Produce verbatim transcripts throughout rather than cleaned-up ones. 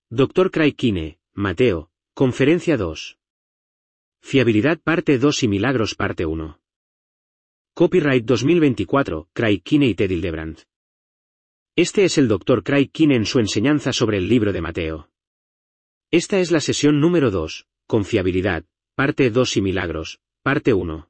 doctor Craig Kine, Mateo, Conferencia dos. Fiabilidad parte dos y Milagros parte uno. Copyright dos mil veinticuatro, Craig Kine y Ted Hildebrand. Este es el doctor Craig Kine en su enseñanza sobre el libro de Mateo. Esta es la sesión número dos, Confiabilidad, parte dos y Milagros, parte uno.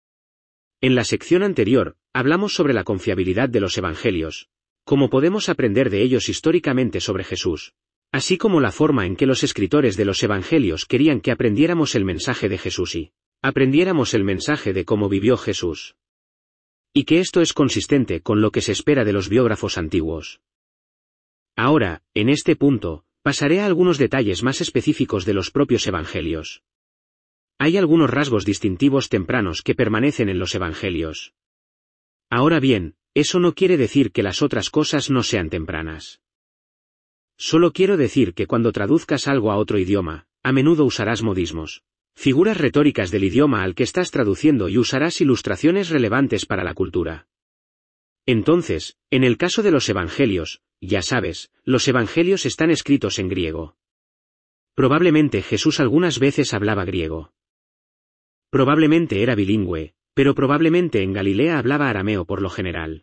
En la sección anterior, hablamos sobre la confiabilidad de los evangelios, cómo podemos aprender de ellos históricamente sobre Jesús, así como la forma en que los escritores de los evangelios querían que aprendiéramos el mensaje de Jesús y aprendiéramos el mensaje de cómo vivió Jesús. Y que esto es consistente con lo que se espera de los biógrafos antiguos. Ahora, en este punto, pasaré a algunos detalles más específicos de los propios evangelios. Hay algunos rasgos distintivos tempranos que permanecen en los evangelios. Ahora bien, eso no quiere decir que las otras cosas no sean tempranas. Solo quiero decir que cuando traduzcas algo a otro idioma, a menudo usarás modismos, figuras retóricas del idioma al que estás traduciendo y usarás ilustraciones relevantes para la cultura. Entonces, en el caso de los evangelios, ya sabes, los evangelios están escritos en griego. Probablemente Jesús algunas veces hablaba griego. Probablemente era bilingüe, pero probablemente en Galilea hablaba arameo por lo general.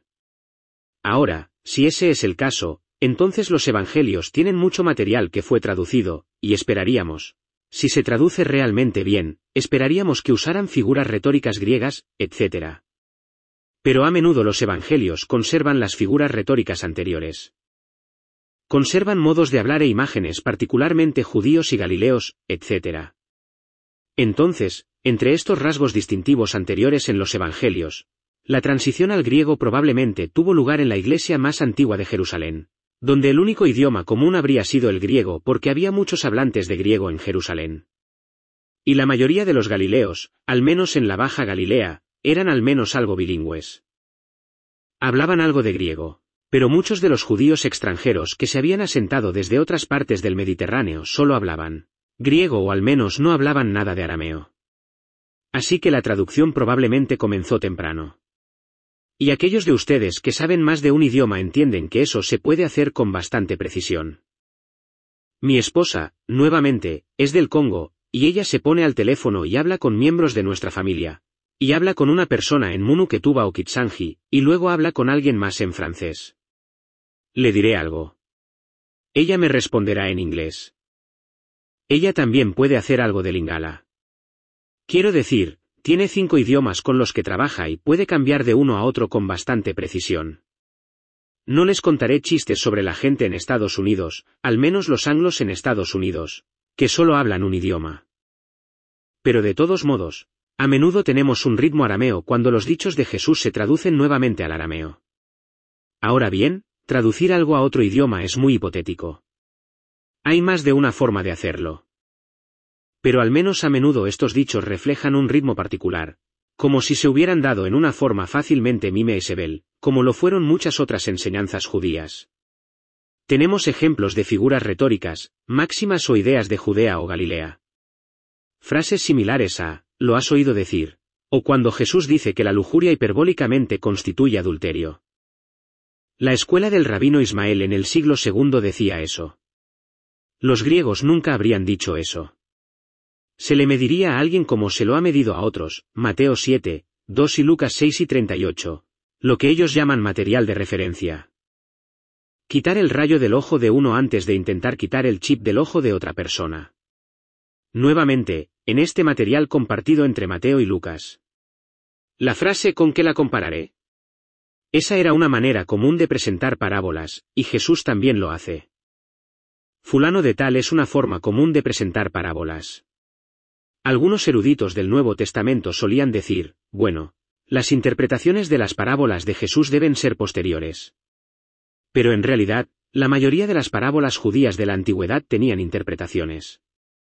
Ahora, si ese es el caso, entonces los evangelios tienen mucho material que fue traducido, y esperaríamos, si se traduce realmente bien, esperaríamos que usaran figuras retóricas griegas, etcétera. Pero a menudo los evangelios conservan las figuras retóricas anteriores. Conservan modos de hablar e imágenes particularmente judíos y galileos, etcétera. Entonces, entre estos rasgos distintivos anteriores en los evangelios, la transición al griego probablemente tuvo lugar en la iglesia más antigua de Jerusalén, donde el único idioma común habría sido el griego porque había muchos hablantes de griego en Jerusalén. Y la mayoría de los galileos, al menos en la Baja Galilea, eran al menos algo bilingües. Hablaban algo de griego, pero muchos de los judíos extranjeros que se habían asentado desde otras partes del Mediterráneo solo hablaban griego o al menos no hablaban nada de arameo. Así que la traducción probablemente comenzó temprano. Y aquellos de ustedes que saben más de un idioma entienden que eso se puede hacer con bastante precisión. Mi esposa, nuevamente, es del Congo, y ella se pone al teléfono y habla con miembros de nuestra familia, y habla con una persona en Munuketuba o Kitsangi, y luego habla con alguien más en francés. Le diré algo. Ella me responderá en inglés. Ella también puede hacer algo de lingala. Quiero decir, tiene cinco idiomas con los que trabaja y puede cambiar de uno a otro con bastante precisión. No les contaré chistes sobre la gente en Estados Unidos, al menos los anglos en Estados Unidos, que solo hablan un idioma. Pero de todos modos, a menudo tenemos un ritmo arameo cuando los dichos de Jesús se traducen nuevamente al arameo. Ahora bien, traducir algo a otro idioma es muy hipotético. Hay más de una forma de hacerlo. Pero al menos a menudo estos dichos reflejan un ritmo particular, como si se hubieran dado en una forma fácilmente mime y sebel, como lo fueron muchas otras enseñanzas judías. Tenemos ejemplos de figuras retóricas, máximas o ideas de Judea o Galilea. Frases similares a, lo has oído decir, o cuando Jesús dice que la lujuria hiperbólicamente constituye adulterio. La escuela del rabino Ismael en el siglo segundo decía eso. Los griegos nunca habrían dicho eso. Se le mediría a alguien como se lo ha medido a otros, Mateo siete, dos y Lucas seis y treinta y ocho, lo que ellos llaman material de referencia. Quitar el rayo del ojo de uno antes de intentar quitar el chip del ojo de otra persona. Nuevamente, en este material compartido entre Mateo y Lucas. La frase ¿con qué la compararé? Esa era una manera común de presentar parábolas, y Jesús también lo hace. Fulano de tal es una forma común de presentar parábolas. Algunos eruditos del Nuevo Testamento solían decir, bueno, las interpretaciones de las parábolas de Jesús deben ser posteriores. Pero en realidad, la mayoría de las parábolas judías de la antigüedad tenían interpretaciones.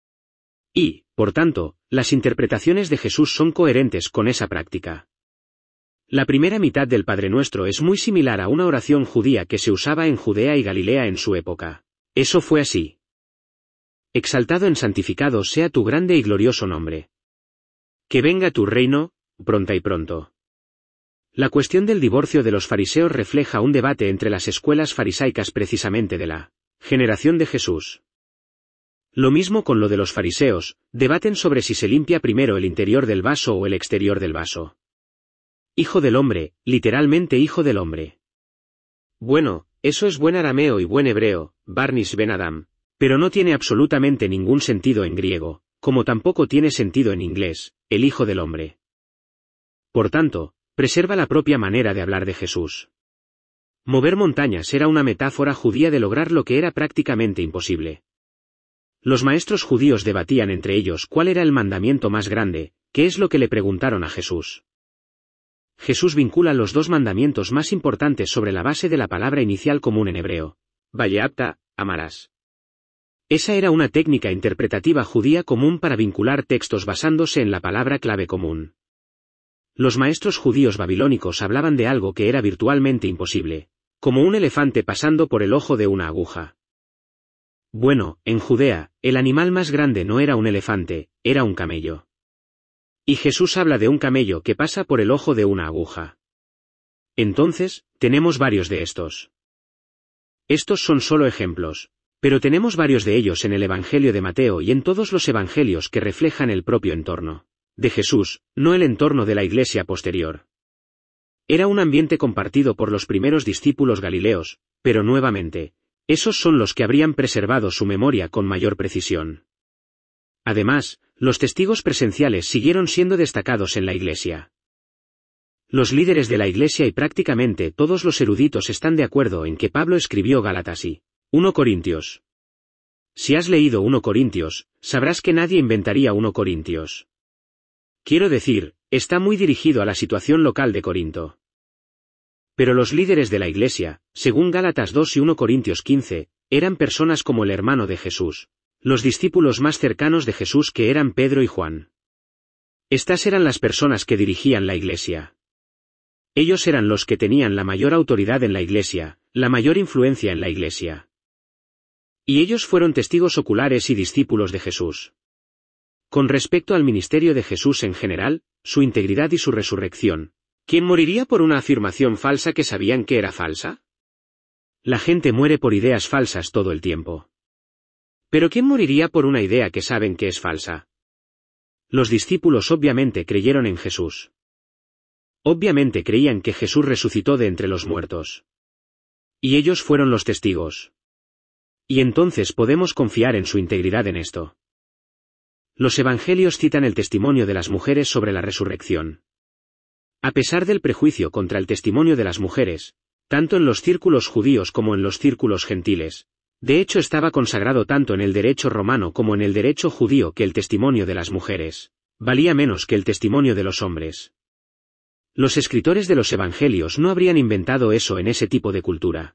Y, por tanto, las interpretaciones de Jesús son coherentes con esa práctica. La primera mitad del Padre Nuestro es muy similar a una oración judía que se usaba en Judea y Galilea en su época. Eso fue así. Exaltado en santificado sea tu grande y glorioso nombre. Que venga tu reino, pronta y pronto. La cuestión del divorcio de los fariseos refleja un debate entre las escuelas farisaicas precisamente de la generación de Jesús. Lo mismo con lo de los fariseos, debaten sobre si se limpia primero el interior del vaso o el exterior del vaso. Hijo del hombre, literalmente hijo del hombre. Bueno, eso es buen arameo y buen hebreo, Barnis Ben Adam, pero no tiene absolutamente ningún sentido en griego, como tampoco tiene sentido en inglés, el hijo del hombre. Por tanto, preserva la propia manera de hablar de Jesús. Mover montañas era una metáfora judía de lograr lo que era prácticamente imposible. Los maestros judíos debatían entre ellos cuál era el mandamiento más grande, qué es lo que le preguntaron a Jesús. Jesús vincula los dos mandamientos más importantes sobre la base de la palabra inicial común en hebreo. Vayeapta, amarás. Esa era una técnica interpretativa judía común para vincular textos basándose en la palabra clave común. Los maestros judíos babilónicos hablaban de algo que era virtualmente imposible, como un elefante pasando por el ojo de una aguja. Bueno, en Judea, el animal más grande no era un elefante, era un camello. Y Jesús habla de un camello que pasa por el ojo de una aguja. Entonces, tenemos varios de estos. Estos son solo ejemplos, pero tenemos varios de ellos en el Evangelio de Mateo y en todos los evangelios que reflejan el propio entorno de Jesús, no el entorno de la iglesia posterior. Era un ambiente compartido por los primeros discípulos galileos, pero nuevamente, esos son los que habrían preservado su memoria con mayor precisión. Además, los testigos presenciales siguieron siendo destacados en la iglesia. Los líderes de la iglesia y prácticamente todos los eruditos están de acuerdo en que Pablo escribió Gálatas y primera Corintios. Si has leído primera Corintios, sabrás que nadie inventaría primera Corintios. Quiero decir, está muy dirigido a la situación local de Corinto. Pero los líderes de la iglesia, según Gálatas dos y primera Corintios quince, eran personas como el hermano de Jesús, los discípulos más cercanos de Jesús que eran Pedro y Juan. Estas eran las personas que dirigían la iglesia. Ellos eran los que tenían la mayor autoridad en la iglesia, la mayor influencia en la iglesia. Y ellos fueron testigos oculares y discípulos de Jesús. Con respecto al ministerio de Jesús en general, su integridad y su resurrección, ¿quién moriría por una afirmación falsa que sabían que era falsa? La gente muere por ideas falsas todo el tiempo. ¿Pero quién moriría por una idea que saben que es falsa? Los discípulos obviamente creyeron en Jesús. Obviamente creían que Jesús resucitó de entre los muertos. Y ellos fueron los testigos. Y entonces podemos confiar en su integridad en esto. Los evangelios citan el testimonio de las mujeres sobre la resurrección. A pesar del prejuicio contra el testimonio de las mujeres, tanto en los círculos judíos como en los círculos gentiles, de hecho estaba consagrado tanto en el derecho romano como en el derecho judío que el testimonio de las mujeres valía menos que el testimonio de los hombres. Los escritores de los evangelios no habrían inventado eso en ese tipo de cultura.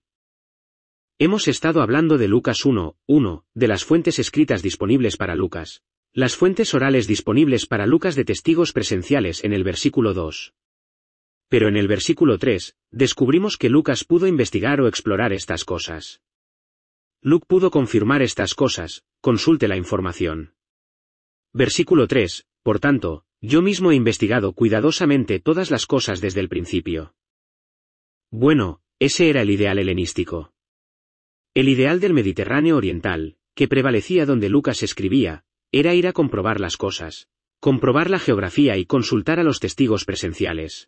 Hemos estado hablando de Lucas uno, uno, de las fuentes escritas disponibles para Lucas, las fuentes orales disponibles para Lucas de testigos presenciales en el versículo dos. Pero en el versículo tres, descubrimos que Lucas pudo investigar o explorar estas cosas. Luke pudo confirmar estas cosas, consulte la información. Versículo tres, por tanto, yo mismo he investigado cuidadosamente todas las cosas desde el principio. Bueno, ese era el ideal helenístico. El ideal del Mediterráneo oriental, que prevalecía donde Lucas escribía, era ir a comprobar las cosas, comprobar la geografía y consultar a los testigos presenciales.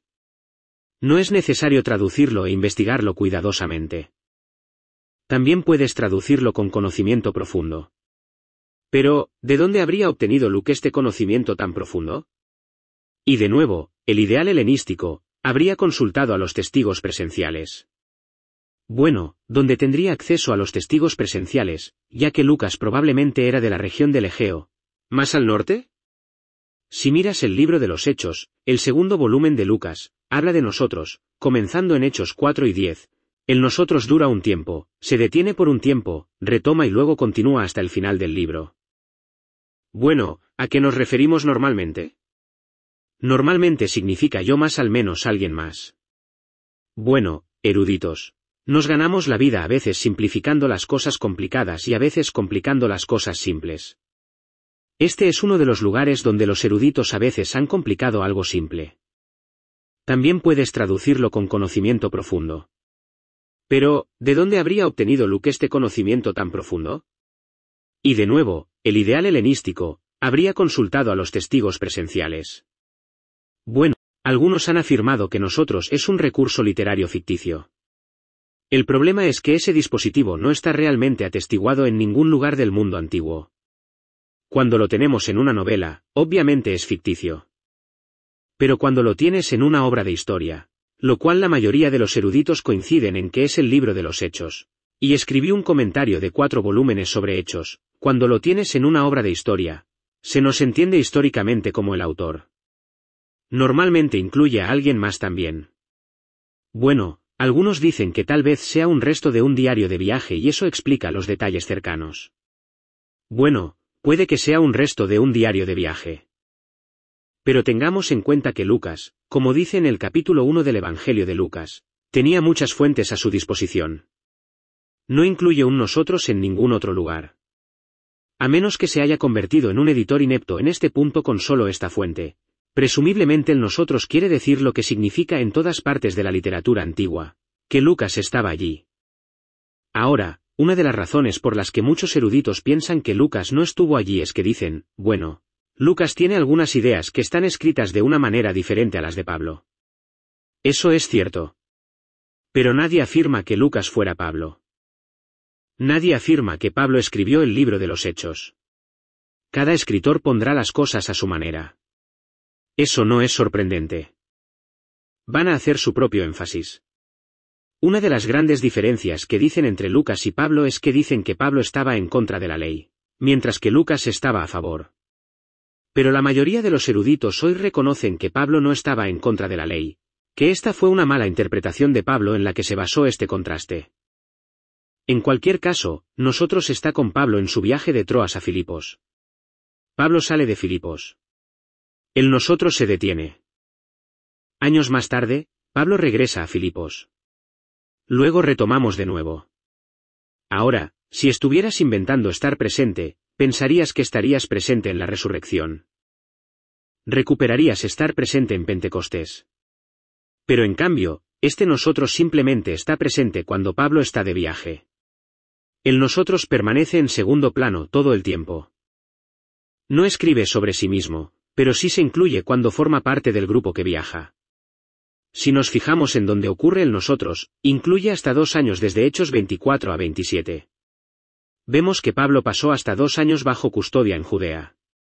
No es necesario traducirlo e investigarlo cuidadosamente. También puedes traducirlo con conocimiento profundo. Pero, ¿de dónde habría obtenido Luke este conocimiento tan profundo? Y de nuevo, el ideal helenístico, habría consultado a los testigos presenciales. Bueno, donde tendría acceso a los testigos presenciales, ya que Lucas probablemente era de la región del Egeo. ¿Más al norte? Si miras el libro de los Hechos, el segundo volumen de Lucas, habla de nosotros, comenzando en Hechos cuatro y diez. El nosotros dura un tiempo, se detiene por un tiempo, retoma y luego continúa hasta el final del libro. Bueno, ¿a qué nos referimos normalmente? Normalmente significa yo más al menos alguien más. Bueno, eruditos. Nos ganamos la vida a veces simplificando las cosas complicadas y a veces complicando las cosas simples. Este es uno de los lugares donde los eruditos a veces han complicado algo simple. También puedes traducirlo con conocimiento profundo. Pero, ¿de dónde habría obtenido Luke este conocimiento tan profundo? Y de nuevo, el ideal helenístico, habría consultado a los testigos presenciales. Bueno, algunos han afirmado que nosotros es un recurso literario ficticio. El problema es que ese dispositivo no está realmente atestiguado en ningún lugar del mundo antiguo. Cuando lo tenemos en una novela, obviamente es ficticio. Pero cuando lo tienes en una obra de historia, lo cual la mayoría de los eruditos coinciden en que es el libro de los Hechos, y escribí un comentario de cuatro volúmenes sobre Hechos, cuando lo tienes en una obra de historia, se nos entiende históricamente como el autor. Normalmente incluye a alguien más también. Bueno, algunos dicen que tal vez sea un resto de un diario de viaje y eso explica los detalles cercanos. Bueno, puede que sea un resto de un diario de viaje. Pero tengamos en cuenta que Lucas, como dice en el capítulo uno del Evangelio de Lucas, tenía muchas fuentes a su disposición. No incluye un nosotros en ningún otro lugar. A menos que se haya convertido en un editor inepto en este punto con solo esta fuente, presumiblemente el nosotros quiere decir lo que significa en todas partes de la literatura antigua, que Lucas estaba allí. Ahora, una de las razones por las que muchos eruditos piensan que Lucas no estuvo allí es que dicen, bueno, Lucas tiene algunas ideas que están escritas de una manera diferente a las de Pablo. Eso es cierto. Pero nadie afirma que Lucas fuera Pablo. Nadie afirma que Pablo escribió el libro de los Hechos. Cada escritor pondrá las cosas a su manera. Eso no es sorprendente. Van a hacer su propio énfasis. Una de las grandes diferencias que dicen entre Lucas y Pablo es que dicen que Pablo estaba en contra de la ley, mientras que Lucas estaba a favor. Pero la mayoría de los eruditos hoy reconocen que Pablo no estaba en contra de la ley, que esta fue una mala interpretación de Pablo en la que se basó este contraste. En cualquier caso, nosotros está con Pablo en su viaje de Troas a Filipos. Pablo sale de Filipos. El nosotros se detiene. Años más tarde, Pablo regresa a Filipos. Luego retomamos de nuevo. Ahora, si estuvieras inventando estar presente, pensarías que estarías presente en la resurrección. Recuperarías estar presente en Pentecostés. Pero en cambio, este nosotros simplemente está presente cuando Pablo está de viaje. El nosotros permanece en segundo plano todo el tiempo. No escribe sobre sí mismo, pero sí se incluye cuando forma parte del grupo que viaja. Si nos fijamos en donde ocurre el nosotros, incluye hasta dos años desde Hechos veinticuatro a veintisiete. Vemos que Pablo pasó hasta dos años bajo custodia en Judea.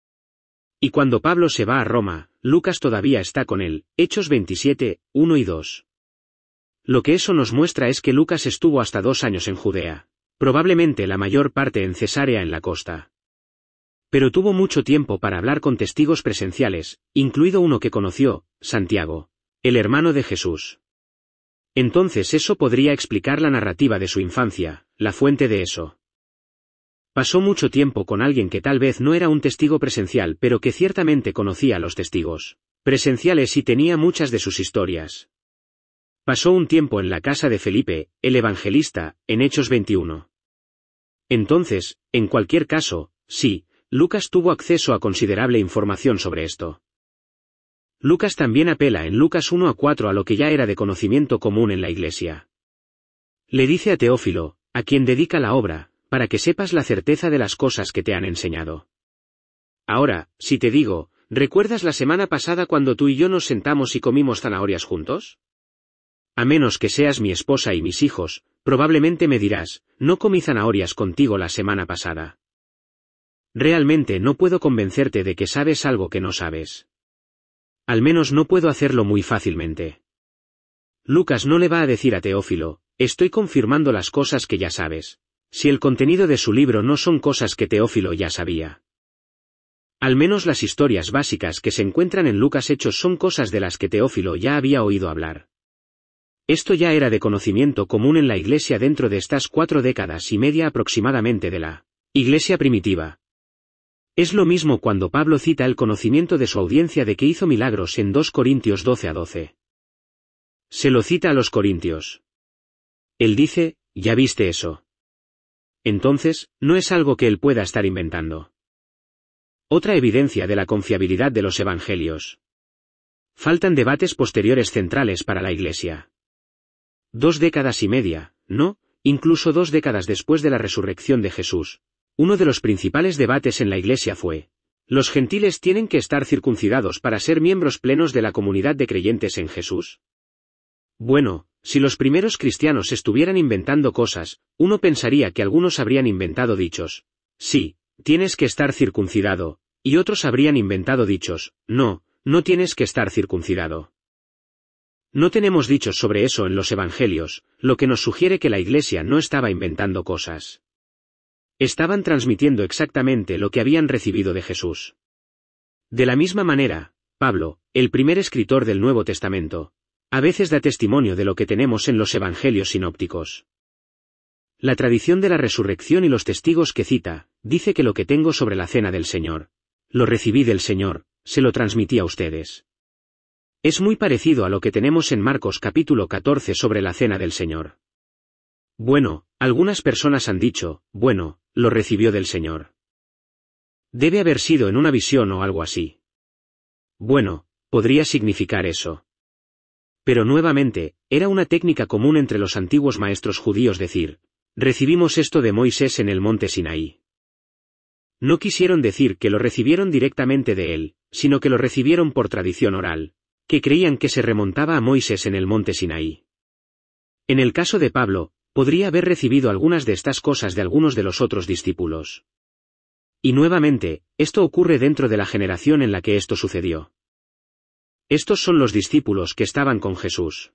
Y cuando Pablo se va a Roma, Lucas todavía está con él, Hechos veintisiete, uno y dos. Lo que eso nos muestra es que Lucas estuvo hasta dos años en Judea, probablemente la mayor parte en Cesarea en la costa. Pero tuvo mucho tiempo para hablar con testigos presenciales, incluido uno que conoció, Santiago, el hermano de Jesús. Entonces eso podría explicar la narrativa de su infancia, la fuente de eso. Pasó mucho tiempo con alguien que tal vez no era un testigo presencial pero que ciertamente conocía a los testigos presenciales y tenía muchas de sus historias. Pasó un tiempo en la casa de Felipe, el evangelista, en Hechos veintiuno. Entonces, en cualquier caso, sí, Lucas tuvo acceso a considerable información sobre esto. Lucas también apela en Lucas uno a cuatro a lo que ya era de conocimiento común en la iglesia. Le dice a Teófilo, a quien dedica la obra, para que sepas la certeza de las cosas que te han enseñado. Ahora, si te digo, ¿recuerdas la semana pasada cuando tú y yo nos sentamos y comimos zanahorias juntos? A menos que seas mi esposa y mis hijos, probablemente me dirás, no comí zanahorias contigo la semana pasada. Realmente no puedo convencerte de que sabes algo que no sabes. Al menos no puedo hacerlo muy fácilmente. Lucas no le va a decir a Teófilo, estoy confirmando las cosas que ya sabes, si el contenido de su libro no son cosas que Teófilo ya sabía. Al menos las historias básicas que se encuentran en Lucas Hechos son cosas de las que Teófilo ya había oído hablar. Esto ya era de conocimiento común en la iglesia dentro de estas cuatro décadas y media aproximadamente de la iglesia primitiva. Es lo mismo cuando Pablo cita el conocimiento de su audiencia de que hizo milagros en dos Corintios doce a doce. Se lo cita a los corintios. Él dice, ¿ya viste eso? Entonces, no es algo que él pueda estar inventando. Otra evidencia de la confiabilidad de los evangelios. Faltan debates posteriores centrales para la iglesia. Dos décadas y media, no, incluso dos décadas después de la resurrección de Jesús. uno de los principales debates en la Iglesia fue: ¿los gentiles tienen que estar circuncidados para ser miembros plenos de la comunidad de creyentes en Jesús? Bueno, si los primeros cristianos estuvieran inventando cosas, uno pensaría que algunos habrían inventado dichos: sí, tienes que estar circuncidado, y otros habrían inventado dichos: no, no tienes que estar circuncidado. No tenemos dichos sobre eso en los Evangelios, lo que nos sugiere que la Iglesia no estaba inventando cosas. Estaban transmitiendo exactamente lo que habían recibido de Jesús. De la misma manera, Pablo, el primer escritor del Nuevo Testamento, a veces da testimonio de lo que tenemos en los Evangelios sinópticos. La tradición de la resurrección y los testigos que cita, dice que lo que tengo sobre la cena del Señor, lo recibí del Señor, se lo transmití a ustedes. Es muy parecido a lo que tenemos en Marcos capítulo catorce sobre la cena del Señor. Bueno, algunas personas han dicho: bueno, lo recibió del Señor. Debe haber sido en una visión o algo así. Bueno, podría significar eso. Pero nuevamente, era una técnica común entre los antiguos maestros judíos decir: recibimos esto de Moisés en el monte Sinaí. No quisieron decir que lo recibieron directamente de él, sino que lo recibieron por tradición oral, que creían que se remontaba a Moisés en el monte Sinaí. En el caso de Pablo, podría haber recibido algunas de estas cosas de algunos de los otros discípulos. Y nuevamente, esto ocurre dentro de la generación en la que esto sucedió. Estos son los discípulos que estaban con Jesús.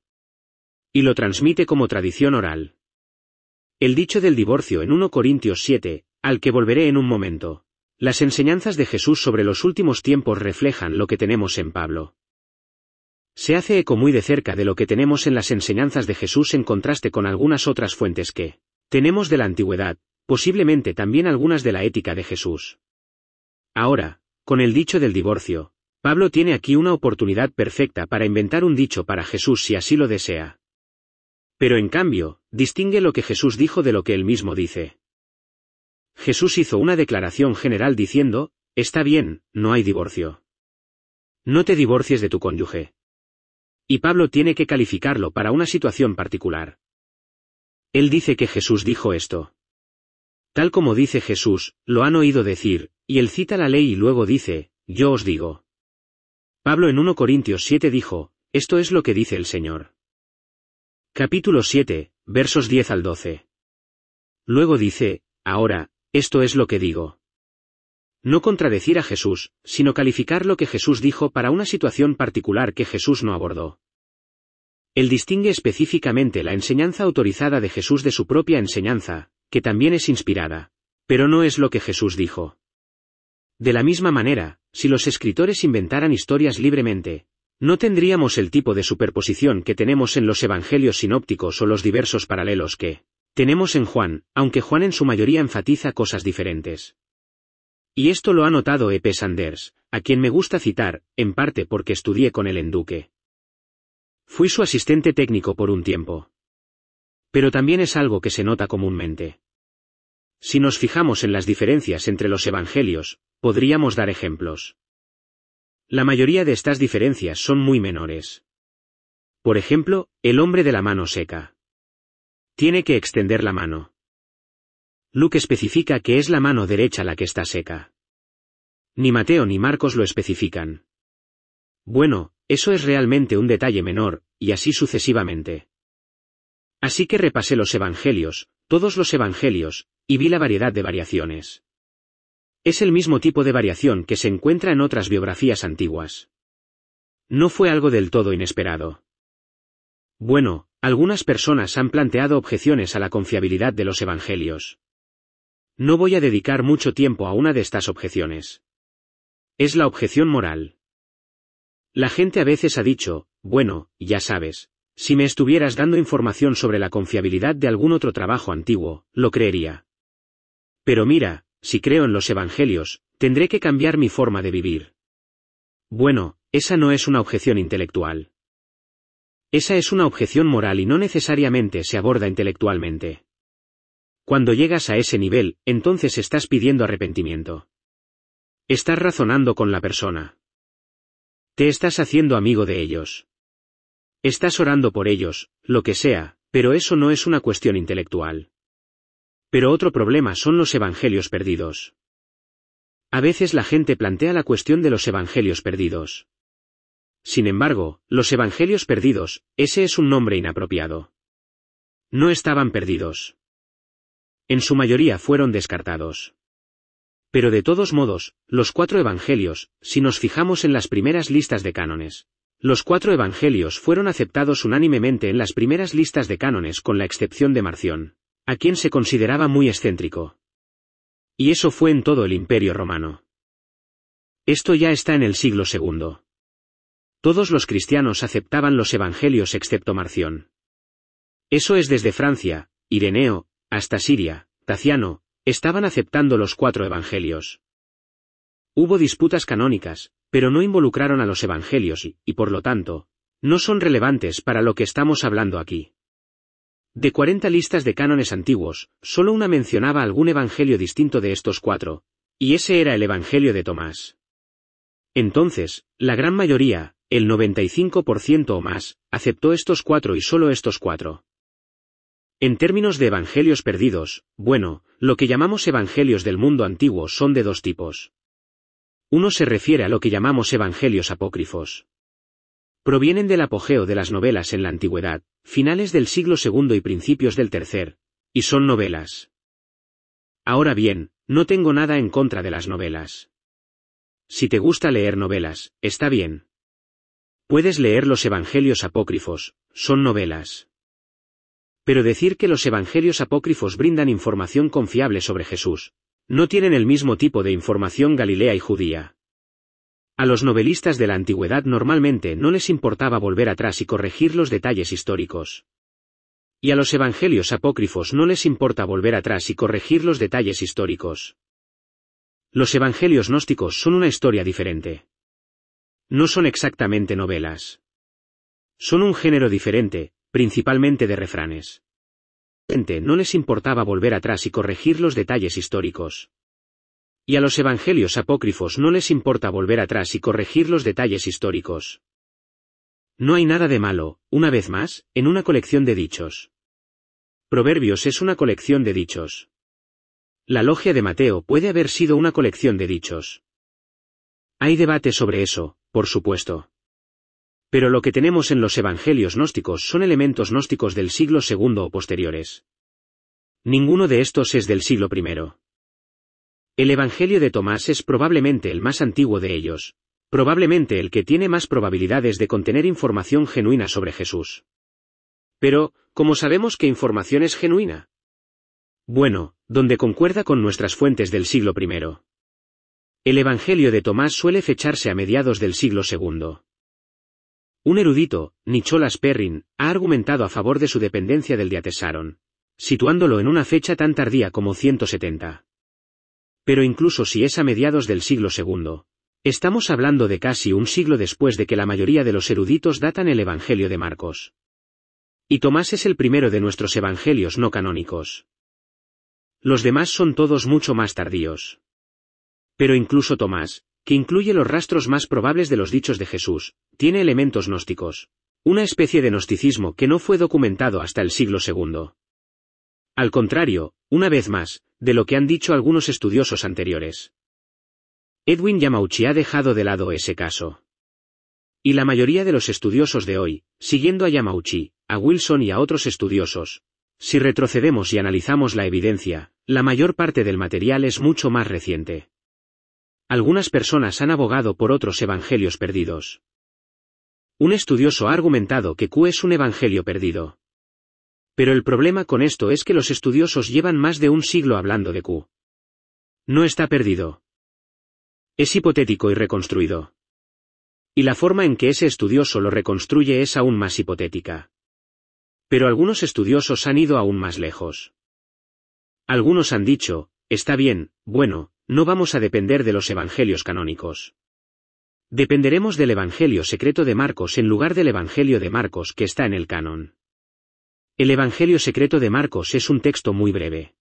Y lo transmite como tradición oral. El dicho del divorcio en primera Corintios siete, al que volveré en un momento. Las enseñanzas de Jesús sobre los últimos tiempos reflejan lo que tenemos en Pablo. Se hace eco muy de cerca de lo que tenemos en las enseñanzas de Jesús en contraste con algunas otras fuentes que tenemos de la antigüedad, posiblemente también algunas de la ética de Jesús. Ahora, con el dicho del divorcio, Pablo tiene aquí una oportunidad perfecta para inventar un dicho para Jesús si así lo desea. Pero en cambio, distingue lo que Jesús dijo de lo que él mismo dice. Jesús hizo una declaración general diciendo: está bien, no hay divorcio. No te divorcies de tu cónyuge. Y Pablo tiene que calificarlo para una situación particular. Él dice que Jesús dijo esto. Tal como dice Jesús, lo han oído decir, y él cita la ley y luego dice: yo os digo. Pablo en primera Corintios siete dijo: esto es lo que dice el Señor. Capítulo siete, versos diez al doce. Luego dice: ahora, esto es lo que digo. No contradecir a Jesús, sino calificar lo que Jesús dijo para una situación particular que Jesús no abordó. Él distingue específicamente la enseñanza autorizada de Jesús de su propia enseñanza, que también es inspirada, pero no es lo que Jesús dijo. De la misma manera, si los escritores inventaran historias libremente, no tendríamos el tipo de superposición que tenemos en los evangelios sinópticos o los diversos paralelos que tenemos en Juan, aunque Juan en su mayoría enfatiza cosas diferentes. Y esto lo ha notado E P Sanders, a quien me gusta citar, en parte porque estudié con él en Duke. Fui su asistente técnico por un tiempo. Pero también es algo que se nota comúnmente. Si nos fijamos en las diferencias entre los evangelios, podríamos dar ejemplos. La mayoría de estas diferencias son muy menores. Por ejemplo, el hombre de la mano seca. Tiene que extender la mano. Luke especifica que es la mano derecha la que está seca. Ni Mateo ni Marcos lo especifican. Bueno, eso es realmente un detalle menor, y así sucesivamente. Así que repasé los evangelios, todos los evangelios, y vi la variedad de variaciones. Es el mismo tipo de variación que se encuentra en otras biografías antiguas. No fue algo del todo inesperado. Bueno, algunas personas han planteado objeciones a la confiabilidad de los evangelios. No voy a dedicar mucho tiempo a una de estas objeciones. Es la objeción moral. La gente a veces ha dicho: bueno, ya sabes, si me estuvieras dando información sobre la confiabilidad de algún otro trabajo antiguo, lo creería. Pero mira, si creo en los evangelios, tendré que cambiar mi forma de vivir. Bueno, esa no es una objeción intelectual. Esa es una objeción moral y no necesariamente se aborda intelectualmente. Cuando llegas a ese nivel, entonces estás pidiendo arrepentimiento. Estás razonando con la persona. Te estás haciendo amigo de ellos. Estás orando por ellos, lo que sea, pero eso no es una cuestión intelectual. Pero otro problema son los evangelios perdidos. A veces la gente plantea la cuestión de los evangelios perdidos. Sin embargo, los evangelios perdidos, ese es un nombre inapropiado. No estaban perdidos. En su mayoría fueron descartados. Pero de todos modos, los cuatro evangelios, si nos fijamos en las primeras listas de cánones, los cuatro evangelios fueron aceptados unánimemente en las primeras listas de cánones con la excepción de Marción, a quien se consideraba muy excéntrico. Y eso fue en todo el Imperio Romano. Esto ya está en el siglo segundo. Todos los cristianos aceptaban los evangelios excepto Marción. Eso es desde Francia, Ireneo, hasta Siria, Taciano, estaban aceptando los cuatro evangelios. Hubo disputas canónicas, pero no involucraron a los evangelios y, y por lo tanto, no son relevantes para lo que estamos hablando aquí. De cuarenta listas de cánones antiguos, solo una mencionaba algún evangelio distinto de estos cuatro, y ese era el Evangelio de Tomás. Entonces, la gran mayoría, el noventa y cinco por ciento o más, aceptó estos cuatro y solo estos cuatro. En términos de evangelios perdidos, bueno, lo que llamamos evangelios del mundo antiguo son de dos tipos. Uno se refiere a lo que llamamos evangelios apócrifos. Provienen del apogeo de las novelas en la antigüedad, finales del siglo segundo y principios del tercer, y son novelas. Ahora bien, no tengo nada en contra de las novelas. Si te gusta leer novelas, está bien. Puedes leer los evangelios apócrifos, son novelas. Pero decir que los evangelios apócrifos brindan información confiable sobre Jesús, no tienen el mismo tipo de información galilea y judía. A los novelistas de la antigüedad normalmente no les importaba volver atrás y corregir los detalles históricos. Y a los evangelios apócrifos no les importa volver atrás y corregir los detalles históricos. Los evangelios gnósticos son una historia diferente. No son exactamente novelas. Son un género diferente, principalmente de refranes. No les importaba volver atrás y corregir los detalles históricos. Y a los evangelios apócrifos no les importa volver atrás y corregir los detalles históricos. No hay nada de malo, una vez más, en una colección de dichos. Proverbios es una colección de dichos. La logia de Mateo puede haber sido una colección de dichos. Hay debate sobre eso, por supuesto. Pero lo que tenemos en los evangelios gnósticos son elementos gnósticos del siglo segundo o posteriores. Ninguno de estos es del siglo primero. El Evangelio de Tomás es probablemente el más antiguo de ellos, probablemente el que tiene más probabilidades de contener información genuina sobre Jesús. Pero, ¿cómo sabemos qué información es genuina? Bueno, donde concuerda con nuestras fuentes del siglo primero. El Evangelio de Tomás suele fecharse a mediados del siglo segundo. Un erudito, Nicholas Perrin, ha argumentado a favor de su dependencia del Diatesaron, situándolo en una fecha tan tardía como ciento setenta. Pero incluso si es a mediados del siglo segundo, estamos hablando de casi un siglo después de que la mayoría de los eruditos datan el Evangelio de Marcos. Y Tomás es el primero de nuestros evangelios no canónicos. Los demás son todos mucho más tardíos. Pero incluso Tomás, que incluye los rastros más probables de los dichos de Jesús, tiene elementos gnósticos, una especie de gnosticismo que no fue documentado hasta el siglo segundo. Al contrario, una vez más, de lo que han dicho algunos estudiosos anteriores. Edwin Yamauchi ha dejado de lado ese caso. Y la mayoría de los estudiosos de hoy, siguiendo a Yamauchi, a Wilson y a otros estudiosos, si retrocedemos y analizamos la evidencia, la mayor parte del material es mucho más reciente. Algunas personas han abogado por otros evangelios perdidos. Un estudioso ha argumentado que Q es un evangelio perdido. Pero el problema con esto es que los estudiosos llevan más de un siglo hablando de Q. No está perdido. Es hipotético y reconstruido. Y la forma en que ese estudioso lo reconstruye es aún más hipotética. Pero algunos estudiosos han ido aún más lejos. Algunos han dicho, está bien, bueno, no vamos a depender de los evangelios canónicos. Dependeremos del Evangelio secreto de Marcos en lugar del Evangelio de Marcos que está en el canon. El Evangelio secreto de Marcos es un texto muy breve.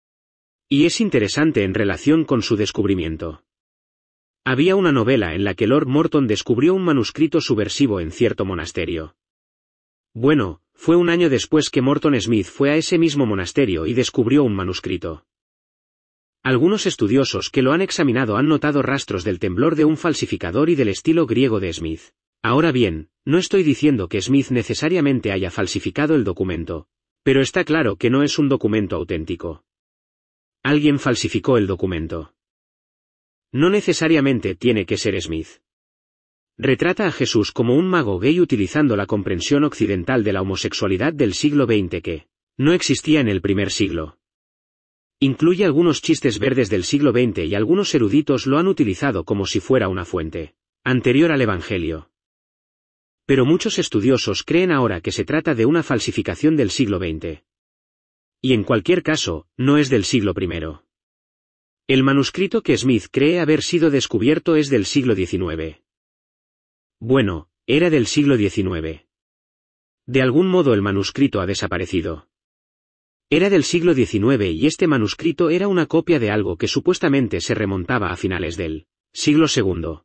Y es interesante en relación con su descubrimiento. Había una novela en la que Lord Morton descubrió un manuscrito subversivo en cierto monasterio. Bueno, fue un año después que Morton Smith fue a ese mismo monasterio y descubrió un manuscrito. Algunos estudiosos que lo han examinado han notado rastros del temblor de un falsificador y del estilo griego de Smith. Ahora bien, no estoy diciendo que Smith necesariamente haya falsificado el documento, pero está claro que no es un documento auténtico. Alguien falsificó el documento. No necesariamente tiene que ser Smith. Retrata a Jesús como un mago gay utilizando la comprensión occidental de la homosexualidad del siglo veinte que no existía en el primer siglo. Incluye algunos chistes verdes del siglo veinte y algunos eruditos lo han utilizado como si fuera una fuente anterior al Evangelio. Pero muchos estudiosos creen ahora que se trata de una falsificación del siglo veinte. Y en cualquier caso, no es del siglo primero. El manuscrito que Smith cree haber sido descubierto es del siglo diecinueve. Bueno, era del siglo diecinueve. De algún modo el manuscrito ha desaparecido. Era del siglo diecinueve y este manuscrito era una copia de algo que supuestamente se remontaba a finales del siglo segundo.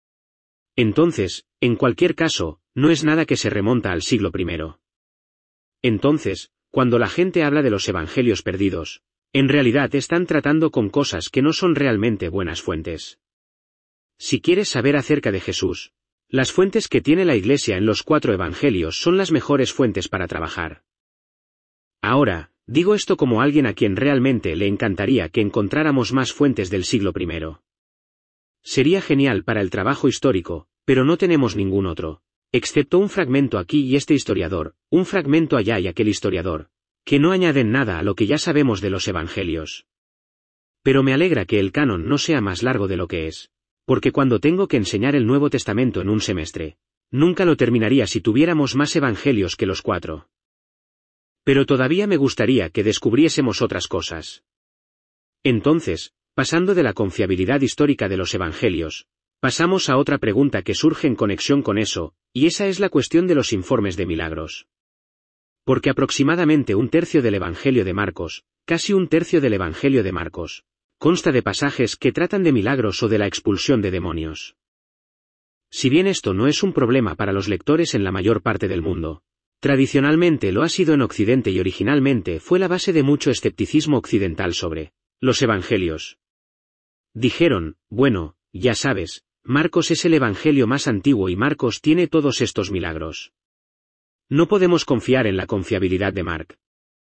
Entonces, en cualquier caso, no es nada que se remonta al siglo primero. Entonces, cuando la gente habla de los evangelios perdidos, en realidad están tratando con cosas que no son realmente buenas fuentes. Si quieres saber acerca de Jesús, las fuentes que tiene la Iglesia en los cuatro evangelios son las mejores fuentes para trabajar. Ahora, digo esto como alguien a quien realmente le encantaría que encontráramos más fuentes del siglo primero. Sería genial para el trabajo histórico, pero no tenemos ningún otro, excepto un fragmento aquí y este historiador, un fragmento allá y aquel historiador, que no añaden nada a lo que ya sabemos de los evangelios. Pero me alegra que el canon no sea más largo de lo que es, porque cuando tengo que enseñar el Nuevo Testamento en un semestre, nunca lo terminaría si tuviéramos más evangelios que los cuatro. Pero todavía me gustaría que descubriésemos otras cosas. Entonces, pasando de la confiabilidad histórica de los evangelios, pasamos a otra pregunta que surge en conexión con eso, y esa es la cuestión de los informes de milagros. Porque aproximadamente un tercio del Evangelio de Marcos, casi un tercio del Evangelio de Marcos, consta de pasajes que tratan de milagros o de la expulsión de demonios. Si bien esto no es un problema para los lectores en la mayor parte del mundo, tradicionalmente lo ha sido en Occidente y originalmente fue la base de mucho escepticismo occidental sobre los evangelios. Dijeron, bueno, ya sabes, Marcos es el evangelio más antiguo y Marcos tiene todos estos milagros. No podemos confiar en la confiabilidad de Mark.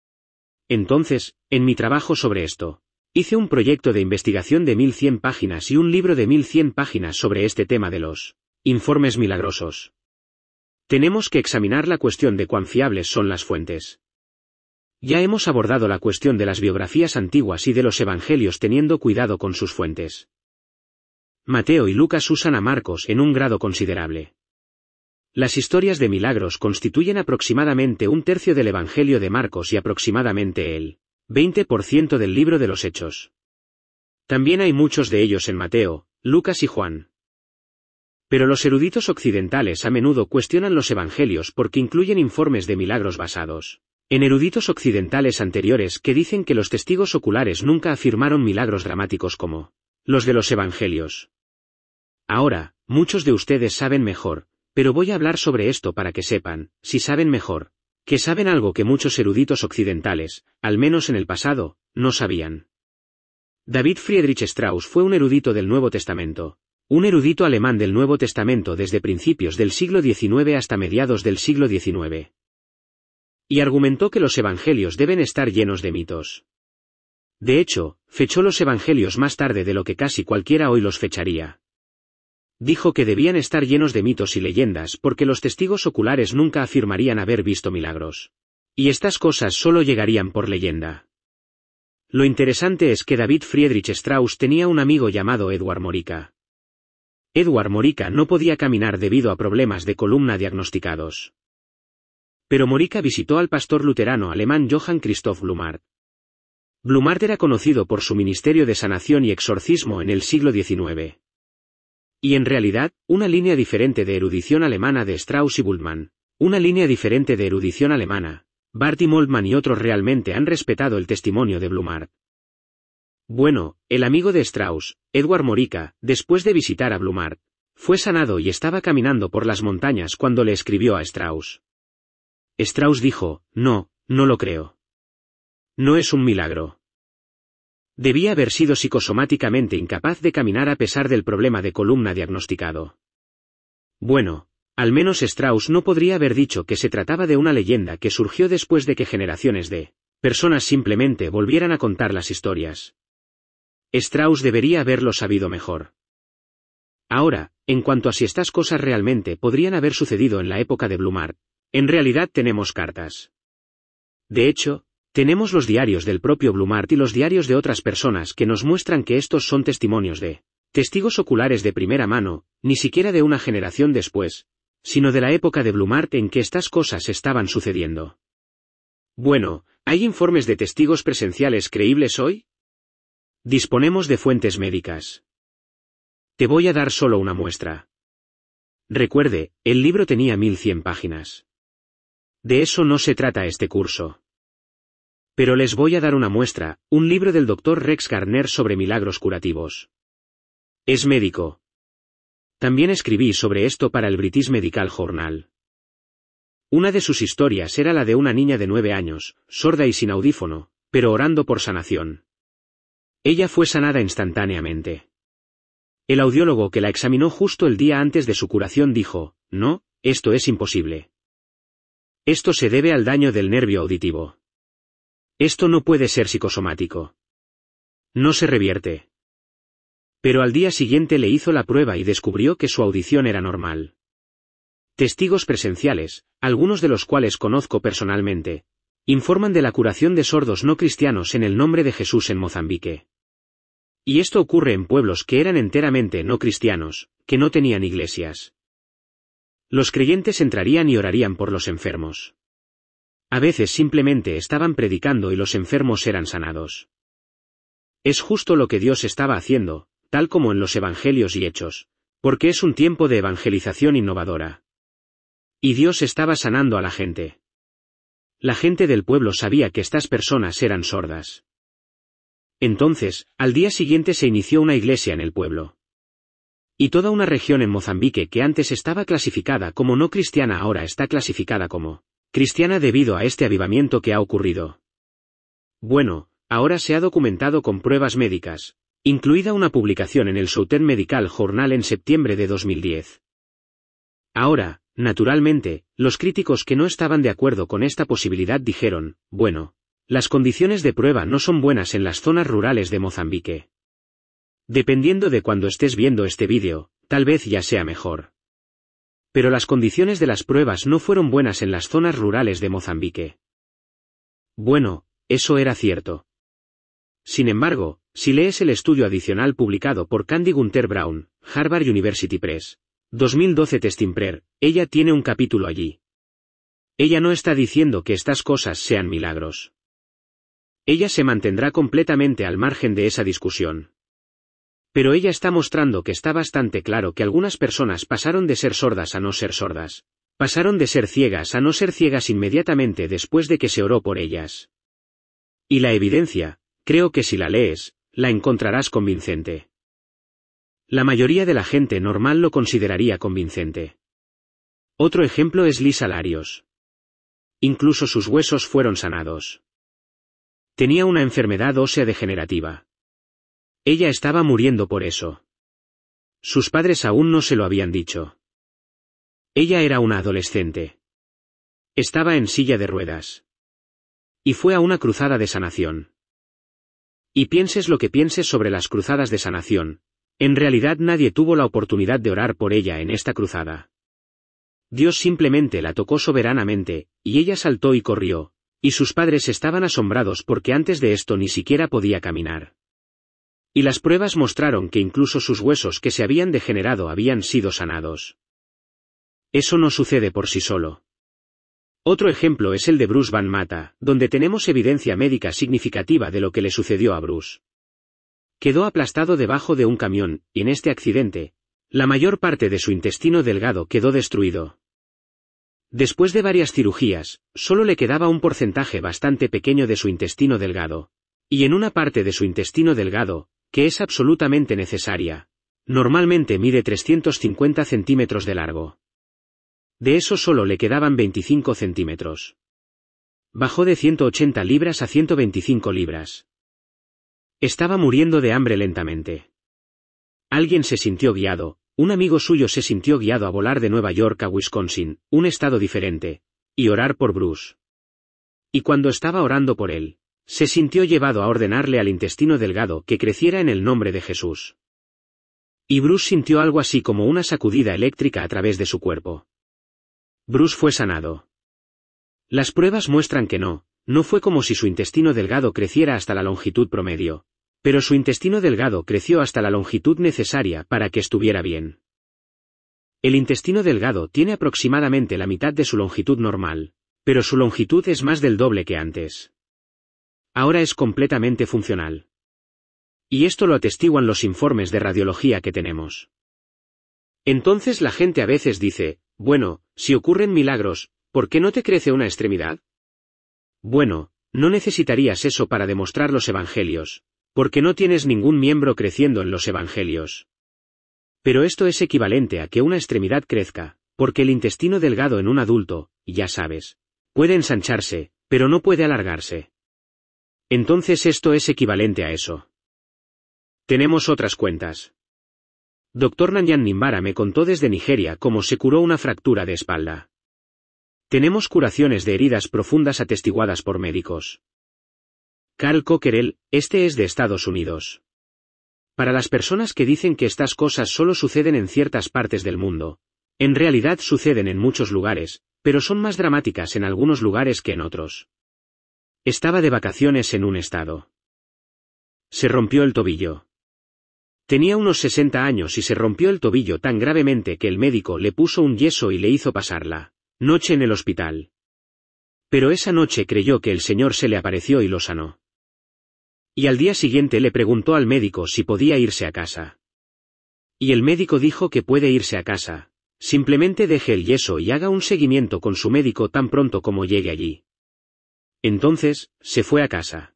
Entonces, en mi trabajo sobre esto, hice un proyecto de investigación de mil cien páginas y un libro de mil cien páginas sobre este tema de los informes milagrosos. Tenemos que examinar la cuestión de cuán fiables son las fuentes. Ya hemos abordado la cuestión de las biografías antiguas y de los evangelios teniendo cuidado con sus fuentes. Mateo y Lucas usan a Marcos en un grado considerable. Las historias de milagros constituyen aproximadamente un tercio del Evangelio de Marcos y aproximadamente el veinte por ciento del libro de los Hechos. También hay muchos de ellos en Mateo, Lucas y Juan. Pero los eruditos occidentales a menudo cuestionan los evangelios porque incluyen informes de milagros basados en eruditos occidentales anteriores que dicen que los testigos oculares nunca afirmaron milagros dramáticos como los de los evangelios. Ahora, muchos de ustedes saben mejor, pero voy a hablar sobre esto para que sepan, si saben mejor, que saben algo que muchos eruditos occidentales, al menos en el pasado, no sabían. David Friedrich Strauss fue un erudito del Nuevo Testamento. Un erudito alemán del Nuevo Testamento desde principios del siglo diecinueve hasta mediados del siglo diecinueve. Y argumentó que los evangelios deben estar llenos de mitos. De hecho, fechó los evangelios más tarde de lo que casi cualquiera hoy los fecharía. Dijo que debían estar llenos de mitos y leyendas porque los testigos oculares nunca afirmarían haber visto milagros. Y estas cosas solo llegarían por leyenda. Lo interesante es que David Friedrich Strauss tenía un amigo llamado Edward Morica. Edward Morica no podía caminar debido a problemas de columna diagnosticados. Pero Morica visitó al pastor luterano alemán Johann Christoph Blumhardt. Blumhardt era conocido por su ministerio de sanación y exorcismo en el siglo diecinueve. Y en realidad, una línea diferente de erudición alemana de Strauss y Bultmann, una línea diferente de erudición alemana, Barty Moltmann y otros realmente han respetado el testimonio de Blumhardt. Bueno, el amigo de Strauss, Edward Morica, después de visitar a Blumhardt, fue sanado y estaba caminando por las montañas cuando le escribió a Strauss. Strauss dijo, no, no lo creo. No es un milagro. Debía haber sido psicosomáticamente incapaz de caminar a pesar del problema de columna diagnosticado. Bueno, al menos Strauss no podría haber dicho que se trataba de una leyenda que surgió después de que generaciones de personas simplemente volvieran a contar las historias. Strauss debería haberlo sabido mejor. Ahora, en cuanto a si estas cosas realmente podrían haber sucedido en la época de Blumhardt, en realidad tenemos cartas. De hecho, tenemos los diarios del propio Blumhardt y los diarios de otras personas que nos muestran que estos son testimonios de testigos oculares de primera mano, ni siquiera de una generación después, sino de la época de Blumhardt en que estas cosas estaban sucediendo. Bueno, ¿hay informes de testigos presenciales creíbles hoy? Disponemos de fuentes médicas. Te voy a dar solo una muestra. Recuerde, el libro tenía mil cien páginas. De eso no se trata este curso. Pero les voy a dar una muestra, un libro del doctor Rex Gardner sobre milagros curativos. Es médico. También escribí sobre esto para el British Medical Journal. Una de sus historias era la de una niña de nueve años, sorda y sin audífono, pero orando por sanación. Ella fue sanada instantáneamente. El audiólogo que la examinó justo el día antes de su curación dijo, no, esto es imposible. Esto se debe al daño del nervio auditivo. Esto no puede ser psicosomático. No se revierte. Pero al día siguiente le hizo la prueba y descubrió que su audición era normal. Testigos presenciales, algunos de los cuales conozco personalmente, informan de la curación de sordos no cristianos en el nombre de Jesús en Mozambique. Y esto ocurre en pueblos que eran enteramente no cristianos, que no tenían iglesias. Los creyentes entrarían y orarían por los enfermos. A veces simplemente estaban predicando y los enfermos eran sanados. Es justo lo que Dios estaba haciendo, tal como en los Evangelios y Hechos, porque es un tiempo de evangelización innovadora. Y Dios estaba sanando a la gente. La gente del pueblo sabía que estas personas eran sordas. Entonces, al día siguiente se inició una iglesia en el pueblo. Y toda una región en Mozambique que antes estaba clasificada como no cristiana ahora está clasificada como cristiana debido a este avivamiento que ha ocurrido. Bueno, ahora se ha documentado con pruebas médicas, incluida una publicación en el Southern Medical Journal en septiembre de dos mil diez. Ahora, naturalmente, los críticos que no estaban de acuerdo con esta posibilidad dijeron, bueno, las condiciones de prueba no son buenas en las zonas rurales de Mozambique. Dependiendo de cuando estés viendo este vídeo, tal vez ya sea mejor. Pero las condiciones de las pruebas no fueron buenas en las zonas rurales de Mozambique. Bueno, eso era cierto. Sin embargo, si lees el estudio adicional publicado por Candy Gunter Brown, Harvard University Press, dos mil doce Testing Prayer, ella tiene un capítulo allí. Ella no está diciendo que estas cosas sean milagros. Ella se mantendrá completamente al margen de esa discusión. Pero ella está mostrando que está bastante claro que algunas personas pasaron de ser sordas a no ser sordas. Pasaron de ser ciegas a no ser ciegas inmediatamente después de que se oró por ellas. Y la evidencia, creo que si la lees, la encontrarás convincente. La mayoría de la gente normal lo consideraría convincente. Otro ejemplo es Lisa Larios. Incluso sus huesos fueron sanados. Tenía una enfermedad ósea degenerativa. Ella estaba muriendo por eso. Sus padres aún no se lo habían dicho. Ella era una adolescente. Estaba en silla de ruedas. Y fue a una cruzada de sanación. Y pienses lo que pienses sobre las cruzadas de sanación, en realidad nadie tuvo la oportunidad de orar por ella en esta cruzada. Dios simplemente la tocó soberanamente, y ella saltó y corrió, y sus padres estaban asombrados porque antes de esto ni siquiera podía caminar. Y las pruebas mostraron que incluso sus huesos que se habían degenerado habían sido sanados. Eso no sucede por sí solo. Otro ejemplo es el de Bruce Van Mata, donde tenemos evidencia médica significativa de lo que le sucedió a Bruce. Quedó aplastado debajo de un camión, y en este accidente, la mayor parte de su intestino delgado quedó destruido. Después de varias cirugías, solo le quedaba un porcentaje bastante pequeño de su intestino delgado. Y en una parte de su intestino delgado, que es absolutamente necesaria, normalmente mide trescientos cincuenta centímetros de largo. De eso solo le quedaban veinticinco centímetros. Bajó de ciento ochenta libras a ciento veinticinco libras. Estaba muriendo de hambre lentamente. Alguien se sintió guiado, un amigo suyo se sintió guiado a volar de Nueva York a Wisconsin, un estado diferente, y orar por Bruce. Y cuando estaba orando por él, se sintió llevado a ordenarle al intestino delgado que creciera en el nombre de Jesús. Y Bruce sintió algo así como una sacudida eléctrica a través de su cuerpo. Bruce fue sanado. Las pruebas muestran que no, no fue como si su intestino delgado creciera hasta la longitud promedio, pero su intestino delgado creció hasta la longitud necesaria para que estuviera bien. El intestino delgado tiene aproximadamente la mitad de su longitud normal, pero su longitud es más del doble que antes. Ahora es completamente funcional. Y esto lo atestiguan los informes de radiología que tenemos. Entonces la gente a veces dice, bueno, si ocurren milagros, ¿por qué no te crece una extremidad? Bueno, no necesitarías eso para demostrar los evangelios, porque no tienes ningún miembro creciendo en los evangelios. Pero esto es equivalente a que una extremidad crezca, porque el intestino delgado en un adulto, ya sabes, puede ensancharse, pero no puede alargarse. Entonces esto es equivalente a eso. Tenemos otras cuentas. doctor Nanyan Nimbara me contó desde Nigeria cómo se curó una fractura de espalda. Tenemos curaciones de heridas profundas atestiguadas por médicos. Carl Cockerell, este es de Estados Unidos. Para las personas que dicen que estas cosas solo suceden en ciertas partes del mundo, en realidad suceden en muchos lugares, pero son más dramáticas en algunos lugares que en otros. Estaba de vacaciones en un estado. Se rompió el tobillo. Tenía unos sesenta años y se rompió el tobillo tan gravemente que el médico le puso un yeso y le hizo pasar la noche en el hospital. Pero esa noche creyó que el Señor se le apareció y lo sanó. Y al día siguiente le preguntó al médico si podía irse a casa. Y el médico dijo que puede irse a casa, simplemente deje el yeso y haga un seguimiento con su médico tan pronto como llegue allí. Entonces, se fue a casa.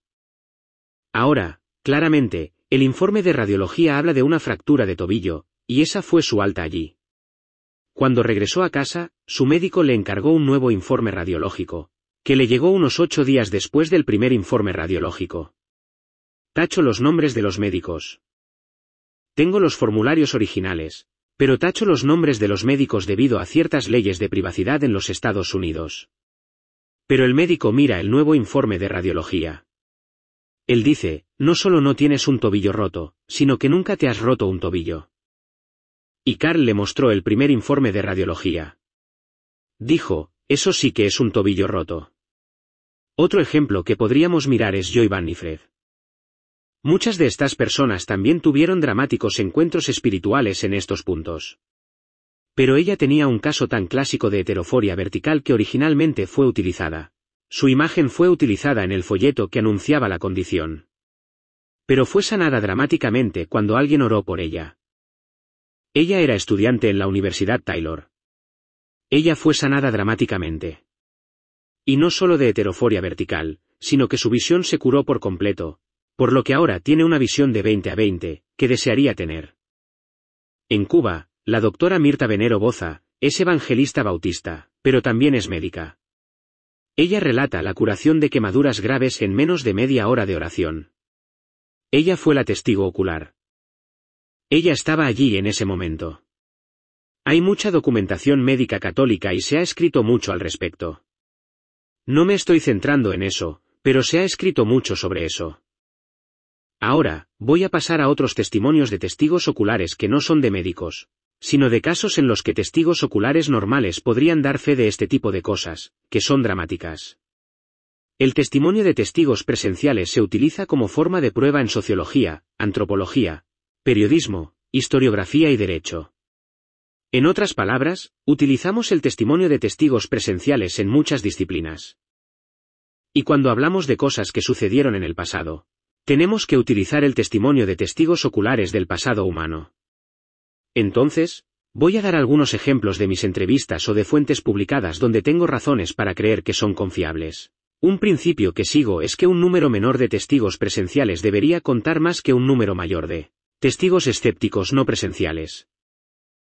Ahora, claramente, el informe de radiología habla de una fractura de tobillo, y esa fue su alta allí. Cuando regresó a casa, su médico le encargó un nuevo informe radiológico, que le llegó unos ocho días después del primer informe radiológico. Tacho los nombres de los médicos. Tengo los formularios originales, pero tacho los nombres de los médicos debido a ciertas leyes de privacidad en los Estados Unidos. Pero el médico mira el nuevo informe de radiología. Él dice, no solo no tienes un tobillo roto, sino que nunca te has roto un tobillo. Y Carl le mostró el primer informe de radiología. Dijo, eso sí que es un tobillo roto. Otro ejemplo que podríamos mirar es Joy Vanifred. Muchas de estas personas también tuvieron dramáticos encuentros espirituales en estos puntos. Pero ella tenía un caso tan clásico de heteroforia vertical que originalmente fue utilizada. Su imagen fue utilizada en el folleto que anunciaba la condición. Pero fue sanada dramáticamente cuando alguien oró por ella. Ella era estudiante en la Universidad Taylor. Ella fue sanada dramáticamente. Y no solo de heteroforia vertical, sino que su visión se curó por completo, por lo que ahora tiene una visión de veinte a veinte, que desearía tener. En Cuba, la doctora Mirta Venero Boza, es evangelista bautista, pero también es médica. Ella relata la curación de quemaduras graves en menos de media hora de oración. Ella fue la testigo ocular. Ella estaba allí en ese momento. Hay mucha documentación médica católica y se ha escrito mucho al respecto. No me estoy centrando en eso, pero se ha escrito mucho sobre eso. Ahora, voy a pasar a otros testimonios de testigos oculares que no son de médicos, sino de casos en los que testigos oculares normales podrían dar fe de este tipo de cosas, que son dramáticas. El testimonio de testigos presenciales se utiliza como forma de prueba en sociología, antropología, periodismo, historiografía y derecho. En otras palabras, utilizamos el testimonio de testigos presenciales en muchas disciplinas. Y cuando hablamos de cosas que sucedieron en el pasado, tenemos que utilizar el testimonio de testigos oculares del pasado humano. Entonces, voy a dar algunos ejemplos de mis entrevistas o de fuentes publicadas donde tengo razones para creer que son confiables. Un principio que sigo es que un número menor de testigos presenciales debería contar más que un número mayor de testigos escépticos no presenciales.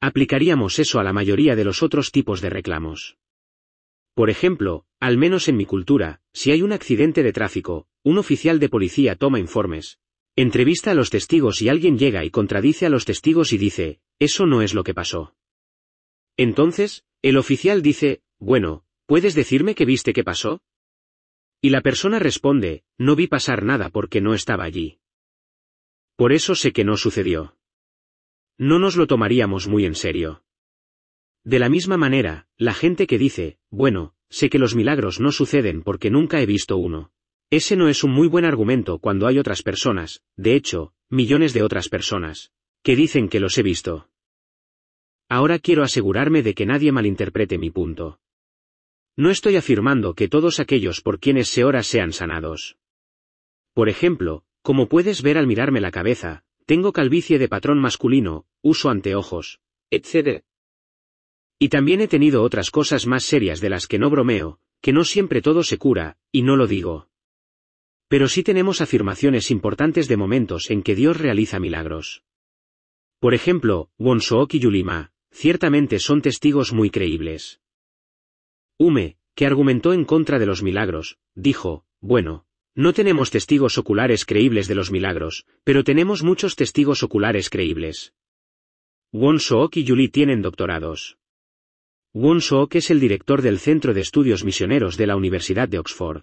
Aplicaríamos eso a la mayoría de los otros tipos de reclamos. Por ejemplo, al menos en mi cultura, si hay un accidente de tráfico, un oficial de policía toma informes, entrevista a los testigos y alguien llega y contradice a los testigos y dice, eso no es lo que pasó. Entonces, el oficial dice, bueno, ¿puedes decirme qué viste que pasó? Y la persona responde, no vi pasar nada porque no estaba allí. Por eso sé que no sucedió. No nos lo tomaríamos muy en serio. De la misma manera, la gente que dice, bueno, sé que los milagros no suceden porque nunca he visto uno. Ese no es un muy buen argumento cuando hay otras personas, de hecho, millones de otras personas, que dicen que los he visto. Ahora quiero asegurarme de que nadie malinterprete mi punto. No estoy afirmando que todos aquellos por quienes se ora sean sanados. Por ejemplo, como puedes ver al mirarme la cabeza, tengo calvicie de patrón masculino, uso anteojos, etcétera. Y también he tenido otras cosas más serias de las que no bromeo, que no siempre todo se cura, y no lo digo. Pero sí tenemos afirmaciones importantes de momentos en que Dios realiza milagros. Por ejemplo, Wonsook y Yulima, ciertamente son testigos muy creíbles. Hume, que argumentó en contra de los milagros, dijo, bueno, no tenemos testigos oculares creíbles de los milagros, pero tenemos muchos testigos oculares creíbles. Wonsook y Yuli tienen doctorados. Wonsook es el director del Centro de Estudios Misioneros de la Universidad de Oxford.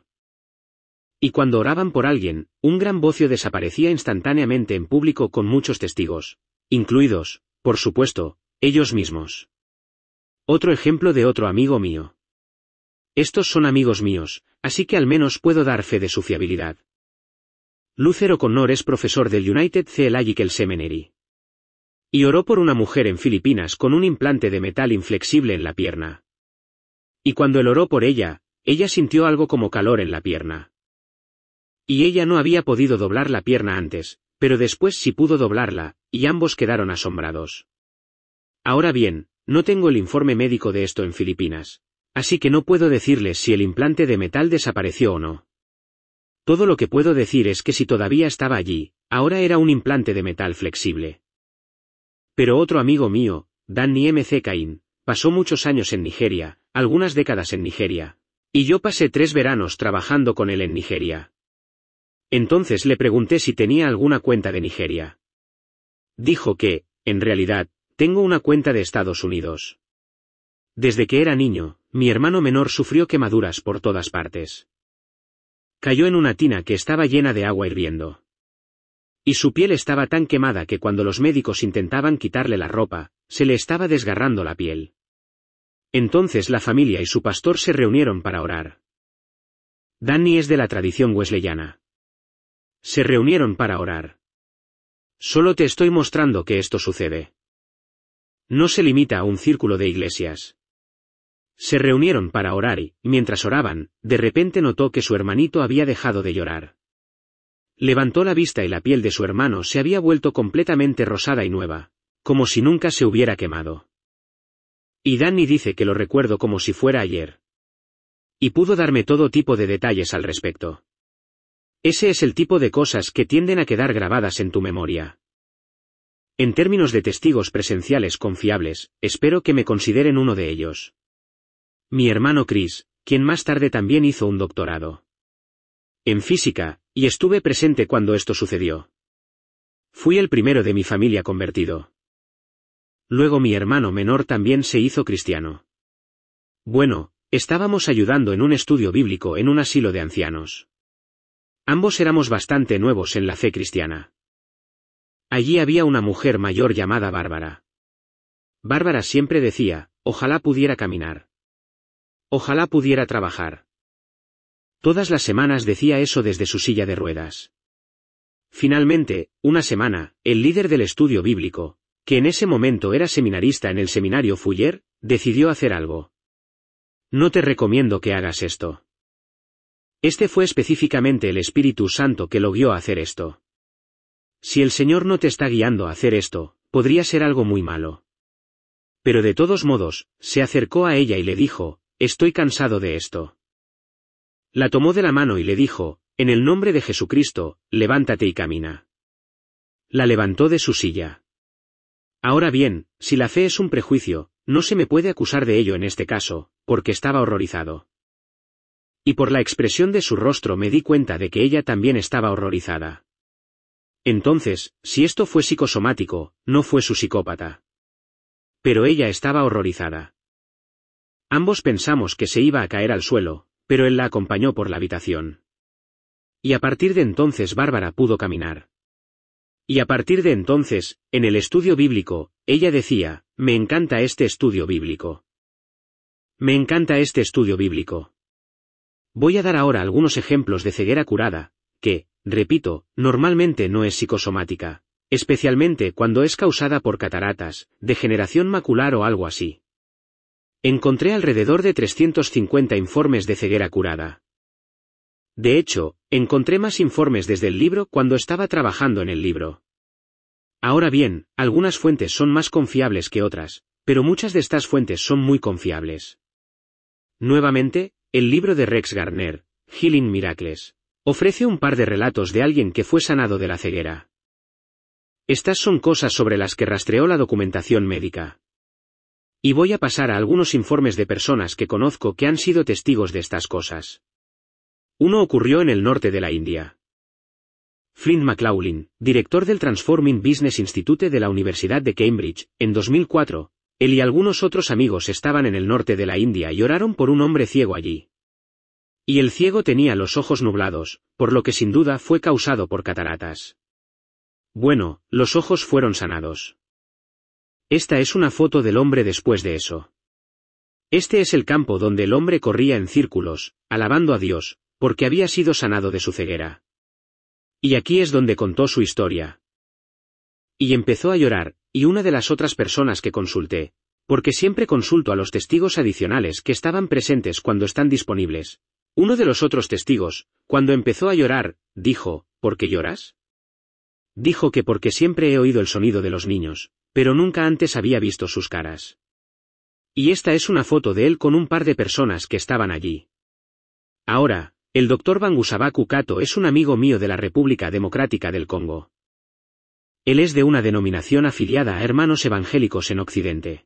Y cuando oraban por alguien, un gran bocio desaparecía instantáneamente en público con muchos testigos, incluidos, por supuesto, ellos mismos. Otro ejemplo de otro amigo mío. Estos son amigos míos, así que al menos puedo dar fe de su fiabilidad. Luther O'Connor es profesor del United Theological Seminary. Y oró por una mujer en Filipinas con un implante de metal inflexible en la pierna. Y cuando él oró por ella, ella sintió algo como calor en la pierna. Y ella no había podido doblar la pierna antes, pero después sí pudo doblarla, y ambos quedaron asombrados. Ahora bien, no tengo el informe médico de esto en Filipinas, así que no puedo decirles si el implante de metal desapareció o no. Todo lo que puedo decir es que si todavía estaba allí, ahora era un implante de metal flexible. Pero otro amigo mío, Danny M C Cain, pasó muchos años en Nigeria, algunas décadas en Nigeria. Y yo pasé tres veranos trabajando con él en Nigeria. Entonces le pregunté si tenía alguna cuenta de Nigeria. Dijo que, en realidad, tengo una cuenta de Estados Unidos. Desde que era niño, mi hermano menor sufrió quemaduras por todas partes. Cayó en una tina que estaba llena de agua hirviendo. Y su piel estaba tan quemada que cuando los médicos intentaban quitarle la ropa, se le estaba desgarrando la piel. Entonces la familia y su pastor se reunieron para orar. Danny es de la tradición wesleyana. Se reunieron para orar. Solo te estoy mostrando que esto sucede. No se limita a un círculo de iglesias. Se reunieron para orar y, mientras oraban, de repente notó que su hermanito había dejado de llorar. Levantó la vista y la piel de su hermano se había vuelto completamente rosada y nueva, como si nunca se hubiera quemado. Y Danny dice que lo recuerdo como si fuera ayer. Y pudo darme todo tipo de detalles al respecto. Ese es el tipo de cosas que tienden a quedar grabadas en tu memoria. En términos de testigos presenciales confiables, espero que me consideren uno de ellos. Mi hermano Chris, quien más tarde también hizo un doctorado en física, y estuve presente cuando esto sucedió. Fui el primero de mi familia convertido. Luego mi hermano menor también se hizo cristiano. Bueno, estábamos ayudando en un estudio bíblico en un asilo de ancianos. Ambos éramos bastante nuevos en la fe cristiana. Allí había una mujer mayor llamada Bárbara. Bárbara siempre decía, ojalá pudiera caminar. Ojalá pudiera trabajar. Todas las semanas decía eso desde su silla de ruedas. Finalmente, una semana, el líder del estudio bíblico, que en ese momento era seminarista en el seminario Fuller, decidió hacer algo. No te recomiendo que hagas esto. Este fue específicamente el Espíritu Santo que lo guió a hacer esto. Si el Señor no te está guiando a hacer esto, podría ser algo muy malo. Pero de todos modos, se acercó a ella y le dijo, estoy cansado de esto. La tomó de la mano y le dijo, en el nombre de Jesucristo, levántate y camina. La levantó de su silla. Ahora bien, si la fe es un prejuicio, no se me puede acusar de ello en este caso, porque estaba horrorizado. Y por la expresión de su rostro me di cuenta de que ella también estaba horrorizada. Entonces, si esto fue psicosomático, no fue su psicópata. Pero ella estaba horrorizada. Ambos pensamos que se iba a caer al suelo, pero él la acompañó por la habitación. Y a partir de entonces Bárbara pudo caminar. Y a partir de entonces, en el estudio bíblico, ella decía, me encanta este estudio bíblico. Me encanta este estudio bíblico. Voy a dar ahora algunos ejemplos de ceguera curada, que, repito, normalmente no es psicosomática, especialmente cuando es causada por cataratas, degeneración macular o algo así. Encontré alrededor de trescientos cincuenta informes de ceguera curada. De hecho, encontré más informes desde el libro cuando estaba trabajando en el libro. Ahora bien, algunas fuentes son más confiables que otras, pero muchas de estas fuentes son muy confiables. Nuevamente, el libro de Rex Gardner, Healing Miracles, ofrece un par de relatos de alguien que fue sanado de la ceguera. Estas son cosas sobre las que rastreó la documentación médica. Y voy a pasar a algunos informes de personas que conozco que han sido testigos de estas cosas. Uno ocurrió en el norte de la India. Flint McLaughlin, director del Transforming Business Institute de la Universidad de Cambridge, en dos mil cuatro, él y algunos otros amigos estaban en el norte de la India y oraron por un hombre ciego allí. Y el ciego tenía los ojos nublados, por lo que sin duda fue causado por cataratas. Bueno, los ojos fueron sanados. Esta es una foto del hombre después de eso. Este es el campo donde el hombre corría en círculos, alabando a Dios, porque había sido sanado de su ceguera. Y aquí es donde contó su historia. Y empezó a llorar, y una de las otras personas que consulté, porque siempre consulto a los testigos adicionales que estaban presentes cuando están disponibles, uno de los otros testigos, cuando empezó a llorar, dijo, ¿por qué lloras? Dijo que porque siempre he oído el sonido de los niños, pero nunca antes había visto sus caras. Y esta es una foto de él con un par de personas que estaban allí. Ahora, el doctor Bangusabaku Kato es un amigo mío de la República Democrática del Congo. Él es de una denominación afiliada a Hermanos Evangélicos en Occidente.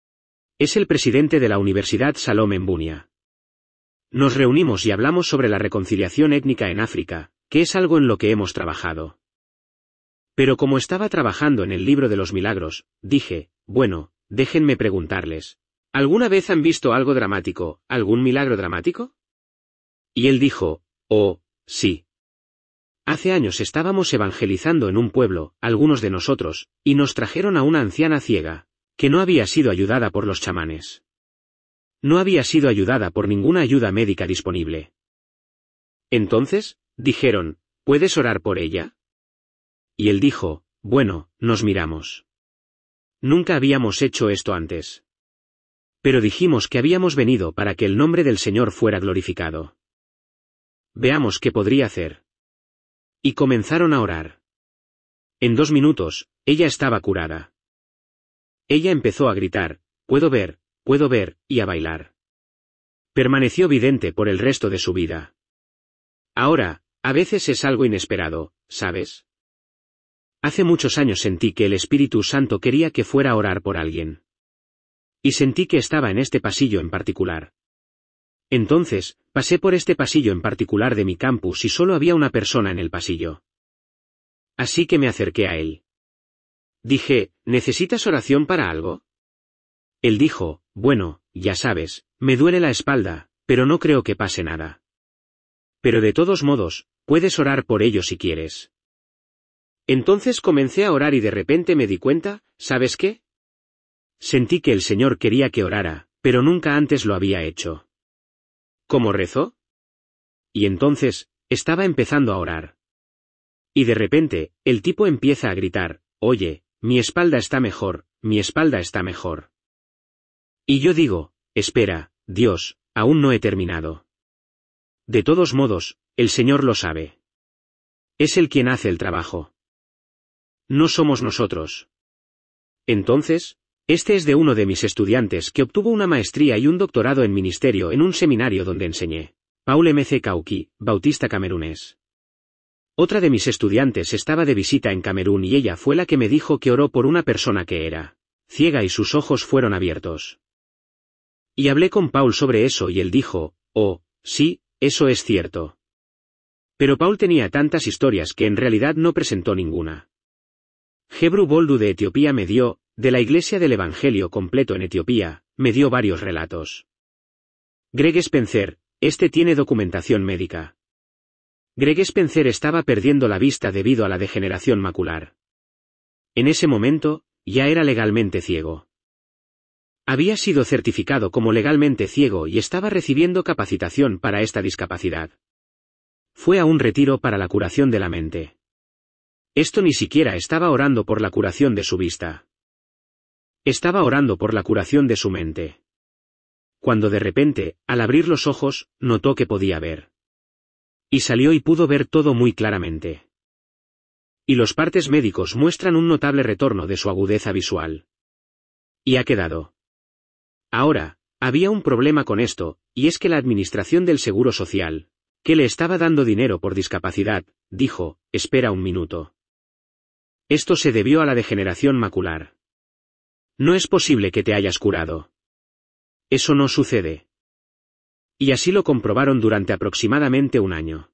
Es el presidente de la Universidad Salom en Bunia. Nos reunimos y hablamos sobre la reconciliación étnica en África, que es algo en lo que hemos trabajado. Pero como estaba trabajando en el libro de los milagros, dije, bueno, déjenme preguntarles, ¿alguna vez han visto algo dramático, algún milagro dramático? Y él dijo, oh, sí. Hace años estábamos evangelizando en un pueblo, algunos de nosotros, y nos trajeron a una anciana ciega, que no había sido ayudada por los chamanes. No había sido ayudada por ninguna ayuda médica disponible. Entonces, dijeron, ¿puedes orar por ella? Y él dijo, bueno, nos miramos. Nunca habíamos hecho esto antes. Pero dijimos que habíamos venido para que el nombre del Señor fuera glorificado. Veamos qué podría hacer. Y comenzaron a orar. En dos minutos, ella estaba curada. Ella empezó a gritar, puedo ver, puedo ver, y a bailar. Permaneció vidente por el resto de su vida. Ahora, a veces es algo inesperado, ¿sabes? Hace muchos años sentí que el Espíritu Santo quería que fuera a orar por alguien. Y sentí que estaba en este pasillo en particular. Entonces, pasé por este pasillo en particular de mi campus y solo había una persona en el pasillo. Así que me acerqué a él. Dije, ¿necesitas oración para algo? Él dijo, bueno, ya sabes, me duele la espalda, pero no creo que pase nada. Pero de todos modos, puedes orar por ello si quieres. Entonces comencé a orar y de repente me di cuenta, ¿sabes qué? Sentí que el Señor quería que orara, pero nunca antes lo había hecho. ¿Cómo rezó? Y entonces, estaba empezando a orar. Y de repente, el tipo empieza a gritar, oye, mi espalda está mejor, mi espalda está mejor. Y yo digo, espera, Dios, aún no he terminado. De todos modos, el Señor lo sabe. Es Él quien hace el trabajo. No somos nosotros. Entonces, este es de uno de mis estudiantes que obtuvo una maestría y un doctorado en ministerio en un seminario donde enseñé. Paul M C Kauki, bautista camerunés. Otra de mis estudiantes estaba de visita en Camerún y ella fue la que me dijo que oró por una persona que era ciega y sus ojos fueron abiertos. Y hablé con Paul sobre eso y él dijo, oh, sí, eso es cierto. Pero Paul tenía tantas historias que en realidad no presentó ninguna. Gebru Boldu de Etiopía me dio, de la Iglesia del Evangelio completo en Etiopía, me dio varios relatos. Greg Spencer, este tiene documentación médica. Greg Spencer estaba perdiendo la vista debido a la degeneración macular. En ese momento, ya era legalmente ciego. Había sido certificado como legalmente ciego y estaba recibiendo capacitación para esta discapacidad. Fue a un retiro para la curación de la mente. Esto ni siquiera estaba orando por la curación de su vista. Estaba orando por la curación de su mente. Cuando de repente, al abrir los ojos, notó que podía ver. Y salió y pudo ver todo muy claramente. Y los partes médicos muestran un notable retorno de su agudeza visual. Y ha quedado. Ahora, había un problema con esto, y es que la Administración del Seguro Social, que le estaba dando dinero por discapacidad, dijo, espera un minuto. Esto se debió a la degeneración macular. No es posible que te hayas curado. Eso no sucede. Y así lo comprobaron durante aproximadamente un año.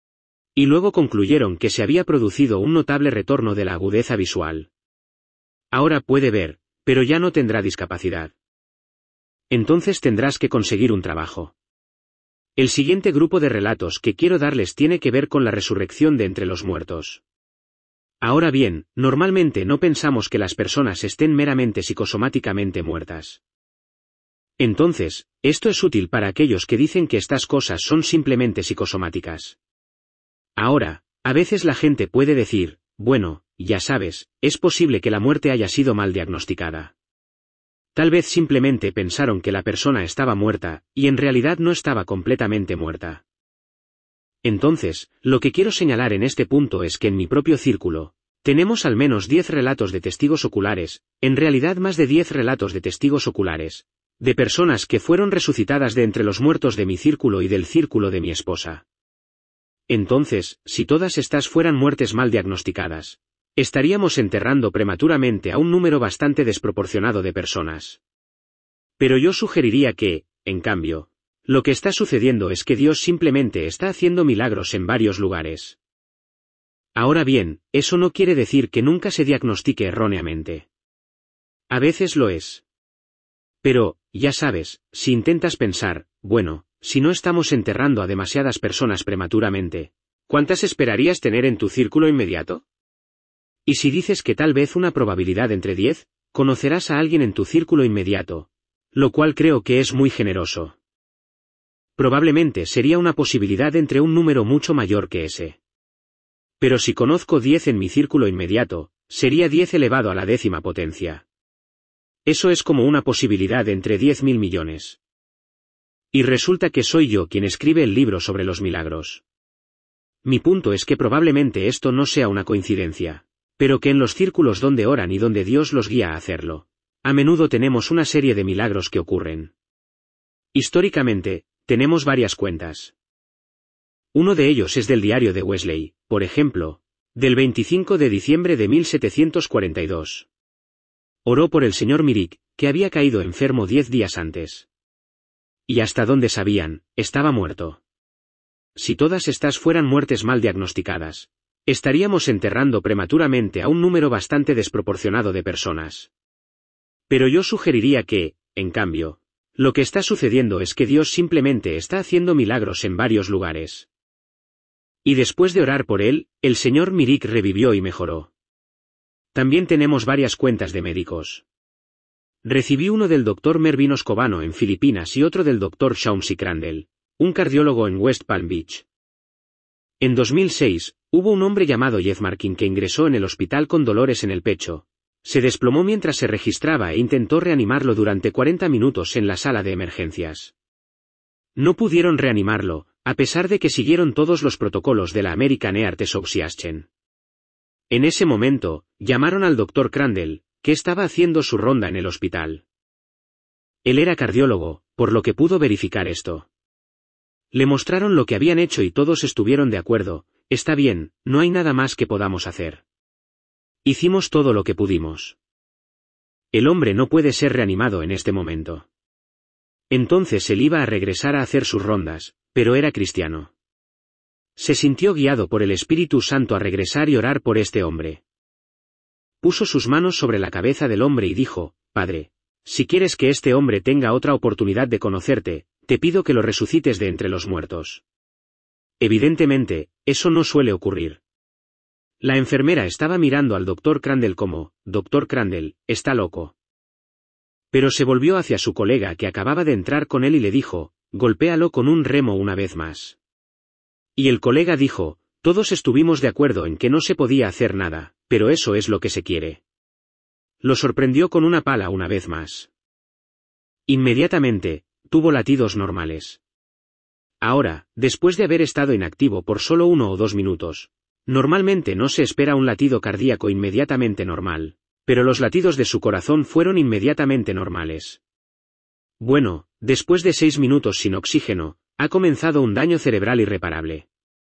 Y luego concluyeron que se había producido un notable retorno de la agudeza visual. Ahora puede ver, pero ya no tendrá discapacidad. Entonces tendrás que conseguir un trabajo. El siguiente grupo de relatos que quiero darles tiene que ver con la resurrección de entre los muertos. Ahora bien, normalmente no pensamos que las personas estén meramente psicosomáticamente muertas. Entonces, esto es útil para aquellos que dicen que estas cosas son simplemente psicosomáticas. Ahora, a veces la gente puede decir, bueno, ya sabes, es posible que la muerte haya sido mal diagnosticada. Tal vez simplemente pensaron que la persona estaba muerta, y en realidad no estaba completamente muerta. Entonces, lo que quiero señalar en este punto es que en mi propio círculo, tenemos al menos diez relatos de testigos oculares, en realidad más de diez relatos de testigos oculares, de personas que fueron resucitadas de entre los muertos de mi círculo y del círculo de mi esposa. Entonces, si todas estas fueran muertes mal diagnosticadas, estaríamos enterrando prematuramente a un número bastante desproporcionado de personas. Pero yo sugeriría que, en cambio, lo que está sucediendo es que Dios simplemente está haciendo milagros en varios lugares. Ahora bien, eso no quiere decir que nunca se diagnostique erróneamente. A veces lo es. Pero, ya sabes, si intentas pensar, bueno, si no estamos enterrando a demasiadas personas prematuramente, ¿cuántas esperarías tener en tu círculo inmediato? Y si dices que tal vez una probabilidad entre diez, conocerás a alguien en tu círculo inmediato, lo cual creo que es muy generoso. Probablemente sería una posibilidad entre un número mucho mayor que ese. Pero si conozco diez en mi círculo inmediato, sería diez elevado a la décima potencia. Eso es como una posibilidad entre diez mil millones. Y resulta que soy yo quien escribe el libro sobre los milagros. Mi punto es que probablemente esto no sea una coincidencia, pero que en los círculos donde oran y donde Dios los guía a hacerlo, a menudo tenemos una serie de milagros que ocurren. Históricamente, tenemos varias cuentas. Uno de ellos es del diario de Wesley, por ejemplo, del veinticinco de diciembre de mil setecientos cuarenta y dos. Oró por el señor Mirik, que había caído enfermo diez días antes. Y hasta donde sabían, estaba muerto. Si todas estas fueran muertes mal diagnosticadas, estaríamos enterrando prematuramente a un número bastante desproporcionado de personas. Pero yo sugeriría que, en cambio, lo que está sucediendo es que Dios simplemente está haciendo milagros en varios lugares. Y después de orar por él, el señor Mirik revivió y mejoró. También tenemos varias cuentas de médicos. Recibí uno del doctor Mervyn Oscobano en Filipinas y otro del doctor Chauncey Crandall, un cardiólogo en West Palm Beach. En dos mil seis, hubo un hombre llamado Jeff Markin que ingresó en el hospital con dolores en el pecho. Se desplomó mientras se registraba e intentó reanimarlo durante cuarenta minutos en la sala de emergencias. No pudieron reanimarlo, a pesar de que siguieron todos los protocolos de la American Heart Association. En ese momento, llamaron al doctor Crandall, que estaba haciendo su ronda en el hospital. Él era cardiólogo, por lo que pudo verificar esto. Le mostraron lo que habían hecho y todos estuvieron de acuerdo, está bien, no hay nada más que podamos hacer. Hicimos todo lo que pudimos. El hombre no puede ser reanimado en este momento. Entonces él iba a regresar a hacer sus rondas, pero era cristiano. Se sintió guiado por el Espíritu Santo a regresar y orar por este hombre. Puso sus manos sobre la cabeza del hombre y dijo, Padre, si quieres que este hombre tenga otra oportunidad de conocerte, te pido que lo resucites de entre los muertos. Evidentemente, eso no suele ocurrir. La enfermera estaba mirando al doctor Crandall como, doctor Crandall, está loco. Pero se volvió hacia su colega que acababa de entrar con él y le dijo, golpéalo con un remo una vez más. Y el colega dijo, todos estuvimos de acuerdo en que no se podía hacer nada, pero eso es lo que se quiere. Lo sorprendió con una pala una vez más. Inmediatamente, tuvo latidos normales. Ahora, después de haber estado inactivo por solo uno o dos minutos, normalmente no se espera un latido cardíaco inmediatamente normal, pero los latidos de su corazón fueron inmediatamente normales. Bueno, después de seis minutos sin oxígeno, ha comenzado un daño cerebral irreparable.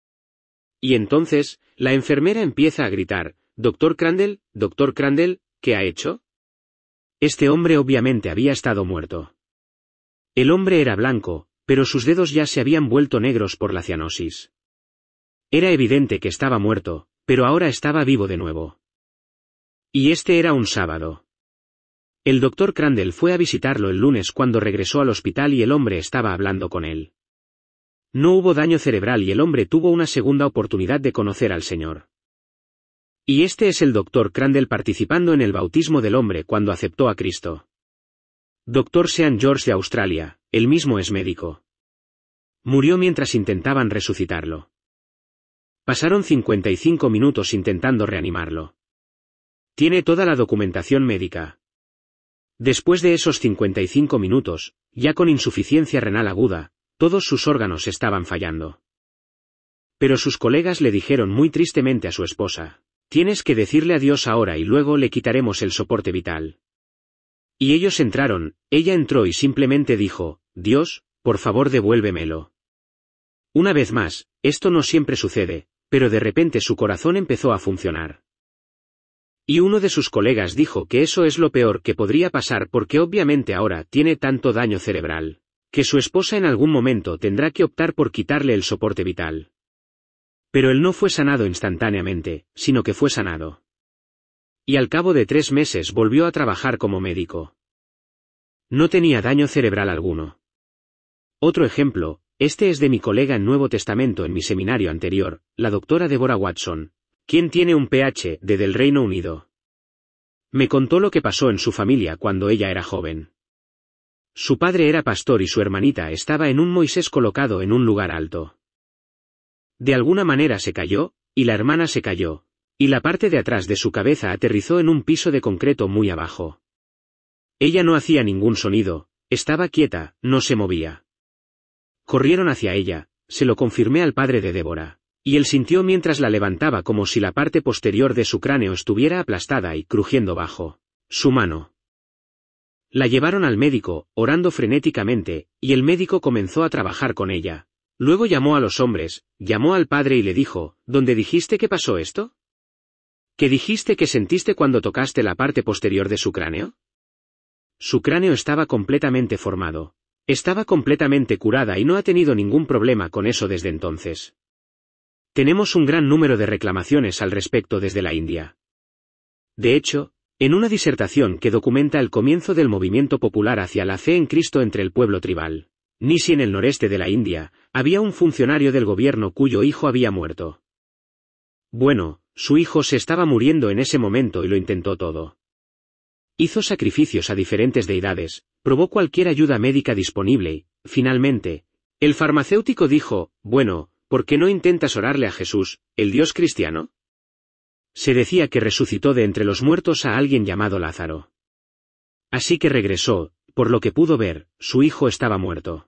Y entonces, la enfermera empieza a gritar, Doctor Crandall, Doctor Crandall, ¿qué ha hecho? Este hombre obviamente había estado muerto. El hombre era blanco, pero sus dedos ya se habían vuelto negros por la cianosis. Era evidente que estaba muerto, pero ahora estaba vivo de nuevo. Y este era un sábado. El doctor Crandall fue a visitarlo el lunes cuando regresó al hospital y el hombre estaba hablando con él. No hubo daño cerebral y el hombre tuvo una segunda oportunidad de conocer al Señor. Y este es el doctor Crandall participando en el bautismo del hombre cuando aceptó a Cristo. doctor Sean George de Australia, él mismo es médico. Murió mientras intentaban resucitarlo. Pasaron cincuenta y cinco minutos intentando reanimarlo. Tiene toda la documentación médica. Después de esos cincuenta y cinco minutos, ya con insuficiencia renal aguda, todos sus órganos estaban fallando. Pero sus colegas le dijeron muy tristemente a su esposa, tienes que decirle adiós ahora y luego le quitaremos el soporte vital. Y ellos entraron, ella entró y simplemente dijo, Dios, por favor devuélvemelo. Una vez más, esto no siempre sucede, pero de repente su corazón empezó a funcionar. Y uno de sus colegas dijo que eso es lo peor que podría pasar porque obviamente ahora tiene tanto daño cerebral, que su esposa en algún momento tendrá que optar por quitarle el soporte vital. Pero él no fue sanado instantáneamente, sino que fue sanado. Y al cabo de tres meses volvió a trabajar como médico. No tenía daño cerebral alguno. Otro ejemplo, este es de mi colega en Nuevo Testamento en mi seminario anterior, la doctora Deborah Watson, quien tiene un P H D del Reino Unido. Me contó lo que pasó en su familia cuando ella era joven. Su padre era pastor y su hermanita estaba en un Moisés colocado en un lugar alto. De alguna manera se cayó, y la hermana se cayó, y la parte de atrás de su cabeza aterrizó en un piso de concreto muy abajo. Ella no hacía ningún sonido, estaba quieta, no se movía. Corrieron hacia ella, se lo confirmé al padre de Débora, y él sintió mientras la levantaba como si la parte posterior de su cráneo estuviera aplastada y crujiendo bajo su mano. La llevaron al médico, orando frenéticamente, y el médico comenzó a trabajar con ella. Luego llamó a los hombres, llamó al padre y le dijo, ¿dónde dijiste que pasó esto? ¿Qué dijiste que sentiste cuando tocaste la parte posterior de su cráneo? Su cráneo estaba completamente formado. Estaba completamente curada y no ha tenido ningún problema con eso desde entonces. Tenemos un gran número de reclamaciones al respecto desde la India. De hecho, en una disertación que documenta el comienzo del movimiento popular hacia la fe en Cristo entre el pueblo tribal, Nisi en el noreste de la India, había un funcionario del gobierno cuyo hijo había muerto. Bueno, su hijo se estaba muriendo en ese momento y lo intentó todo. Hizo sacrificios a diferentes deidades, probó cualquier ayuda médica disponible y, finalmente, el farmacéutico dijo, bueno, ¿por qué no intentas orarle a Jesús, el Dios cristiano? Se decía que resucitó de entre los muertos a alguien llamado Lázaro. Así que regresó, por lo que pudo ver, su hijo estaba muerto.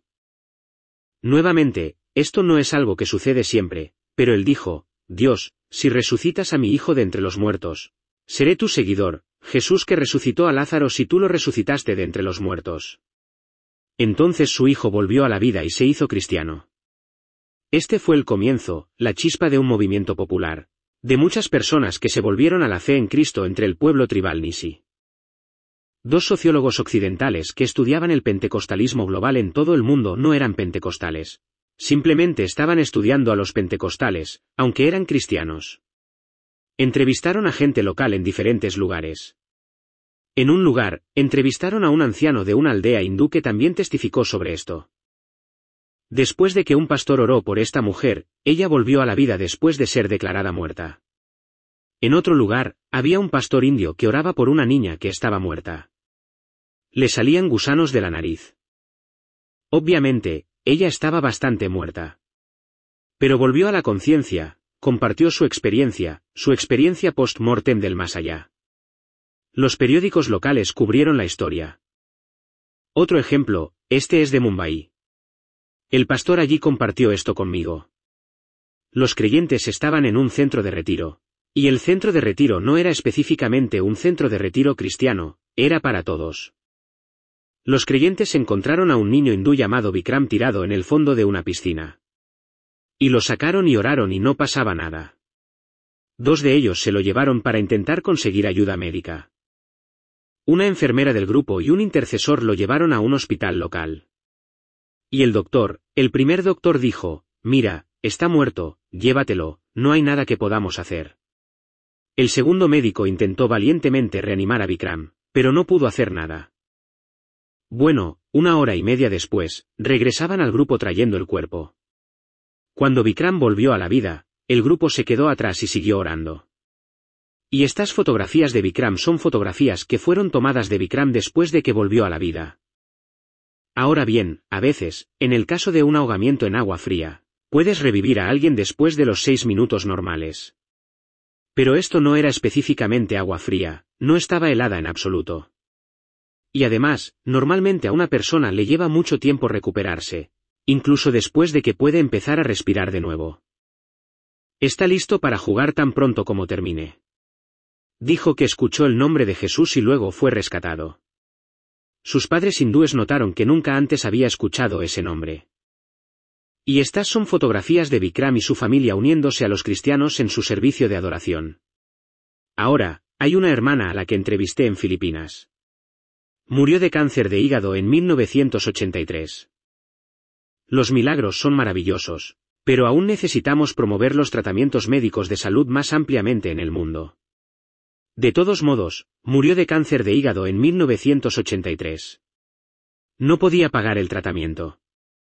Nuevamente, esto no es algo que sucede siempre, pero él dijo, Dios, si resucitas a mi hijo de entre los muertos, seré tu seguidor, Jesús que resucitó a Lázaro si tú lo resucitaste de entre los muertos. Entonces su hijo volvió a la vida y se hizo cristiano. Este fue el comienzo, la chispa de un movimiento popular, de muchas personas que se volvieron a la fe en Cristo entre el pueblo tribal Nisi. Dos sociólogos occidentales que estudiaban el pentecostalismo global en todo el mundo no eran pentecostales. Simplemente estaban estudiando a los pentecostales, aunque eran cristianos. Entrevistaron a gente local en diferentes lugares. En un lugar, entrevistaron a un anciano de una aldea hindú que también testificó sobre esto. Después de que un pastor oró por esta mujer, ella volvió a la vida después de ser declarada muerta. En otro lugar, había un pastor indio que oraba por una niña que estaba muerta. Le salían gusanos de la nariz. Obviamente, ella estaba bastante muerta. Pero volvió a la conciencia, compartió su experiencia, su experiencia post-mortem del más allá. Los periódicos locales cubrieron la historia. Otro ejemplo, este es de Mumbai. El pastor allí compartió esto conmigo. Los creyentes estaban en un centro de retiro. Y el centro de retiro no era específicamente un centro de retiro cristiano, era para todos. Los creyentes encontraron a un niño hindú llamado Vikram tirado en el fondo de una piscina. Y lo sacaron y oraron y no pasaba nada. Dos de ellos se lo llevaron para intentar conseguir ayuda médica. Una enfermera del grupo y un intercesor lo llevaron a un hospital local. Y el doctor, el primer doctor dijo, mira, está muerto, llévatelo, no hay nada que podamos hacer. El segundo médico intentó valientemente reanimar a Vikram, pero no pudo hacer nada. Bueno, una hora y media después, regresaban al grupo trayendo el cuerpo. Cuando Vikram volvió a la vida, el grupo se quedó atrás y siguió orando. Y estas fotografías de Vikram son fotografías que fueron tomadas de Vikram después de que volvió a la vida. Ahora bien, a veces, en el caso de un ahogamiento en agua fría, puedes revivir a alguien después de los seis minutos normales. Pero esto no era específicamente agua fría, no estaba helada en absoluto. Y además, normalmente a una persona le lleva mucho tiempo recuperarse, incluso después de que puede empezar a respirar de nuevo. Está listo para jugar tan pronto como termine. Dijo que escuchó el nombre de Jesús y luego fue rescatado. Sus padres hindúes notaron que nunca antes había escuchado ese nombre. Y estas son fotografías de Vikram y su familia uniéndose a los cristianos en su servicio de adoración. Ahora, hay una hermana a la que entrevisté en Filipinas. Murió de cáncer de hígado en mil novecientos ochenta y tres. Los milagros son maravillosos, pero aún necesitamos promover los tratamientos médicos de salud más ampliamente en el mundo. De todos modos, murió de cáncer de hígado en mil novecientos ochenta y tres. No podía pagar el tratamiento.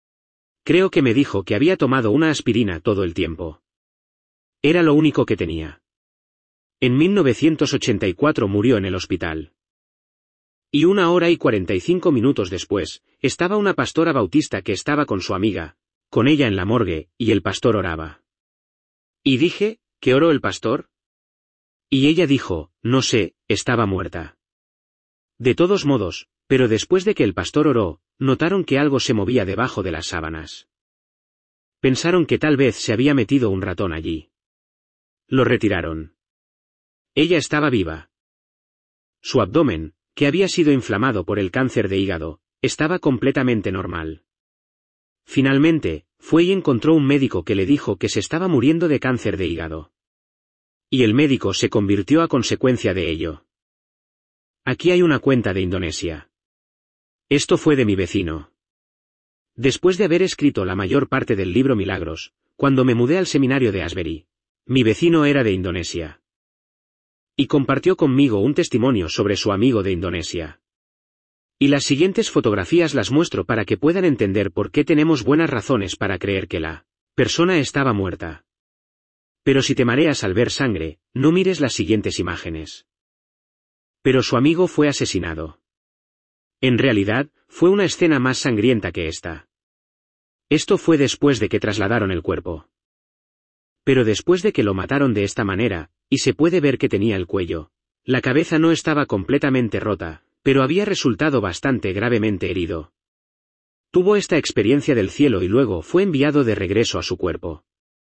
Creo que me dijo que había tomado una aspirina todo el tiempo. Era lo único que tenía. En mil novecientos ochenta y cuatro murió en el hospital. Y una hora y cuarenta y cinco minutos después, estaba una pastora bautista que estaba con su amiga, con ella en la morgue, y el pastor oraba. Y dije, ¿qué oró el pastor? Y ella dijo, no sé, estaba muerta. De todos modos, pero después de que el pastor oró, notaron que algo se movía debajo de las sábanas. Pensaron que tal vez se había metido un ratón allí. Lo retiraron. Ella estaba viva. Su abdomen, que había sido inflamado por el cáncer de hígado, estaba completamente normal. Finalmente, fue y encontró un médico que le dijo que se estaba muriendo de cáncer de hígado. Y el médico se convirtió a consecuencia de ello. Aquí hay una cuenta de Indonesia. Esto fue de mi vecino. Después de haber escrito la mayor parte del libro Milagros, cuando me mudé al seminario de Asbury, mi vecino era de Indonesia. Y compartió conmigo un testimonio sobre su amigo de Indonesia. Y las siguientes fotografías las muestro para que puedan entender por qué tenemos buenas razones para creer que la persona estaba muerta. Pero si te mareas al ver sangre, no mires las siguientes imágenes. Pero su amigo fue asesinado. En realidad, fue una escena más sangrienta que esta. Esto fue después de que trasladaron el cuerpo. Pero después de que lo mataron de esta manera, y se puede ver que tenía el cuello, la cabeza no estaba completamente rota, pero había resultado bastante gravemente herido. Tuvo esta experiencia del cielo y luego fue enviado de regreso a su cuerpo.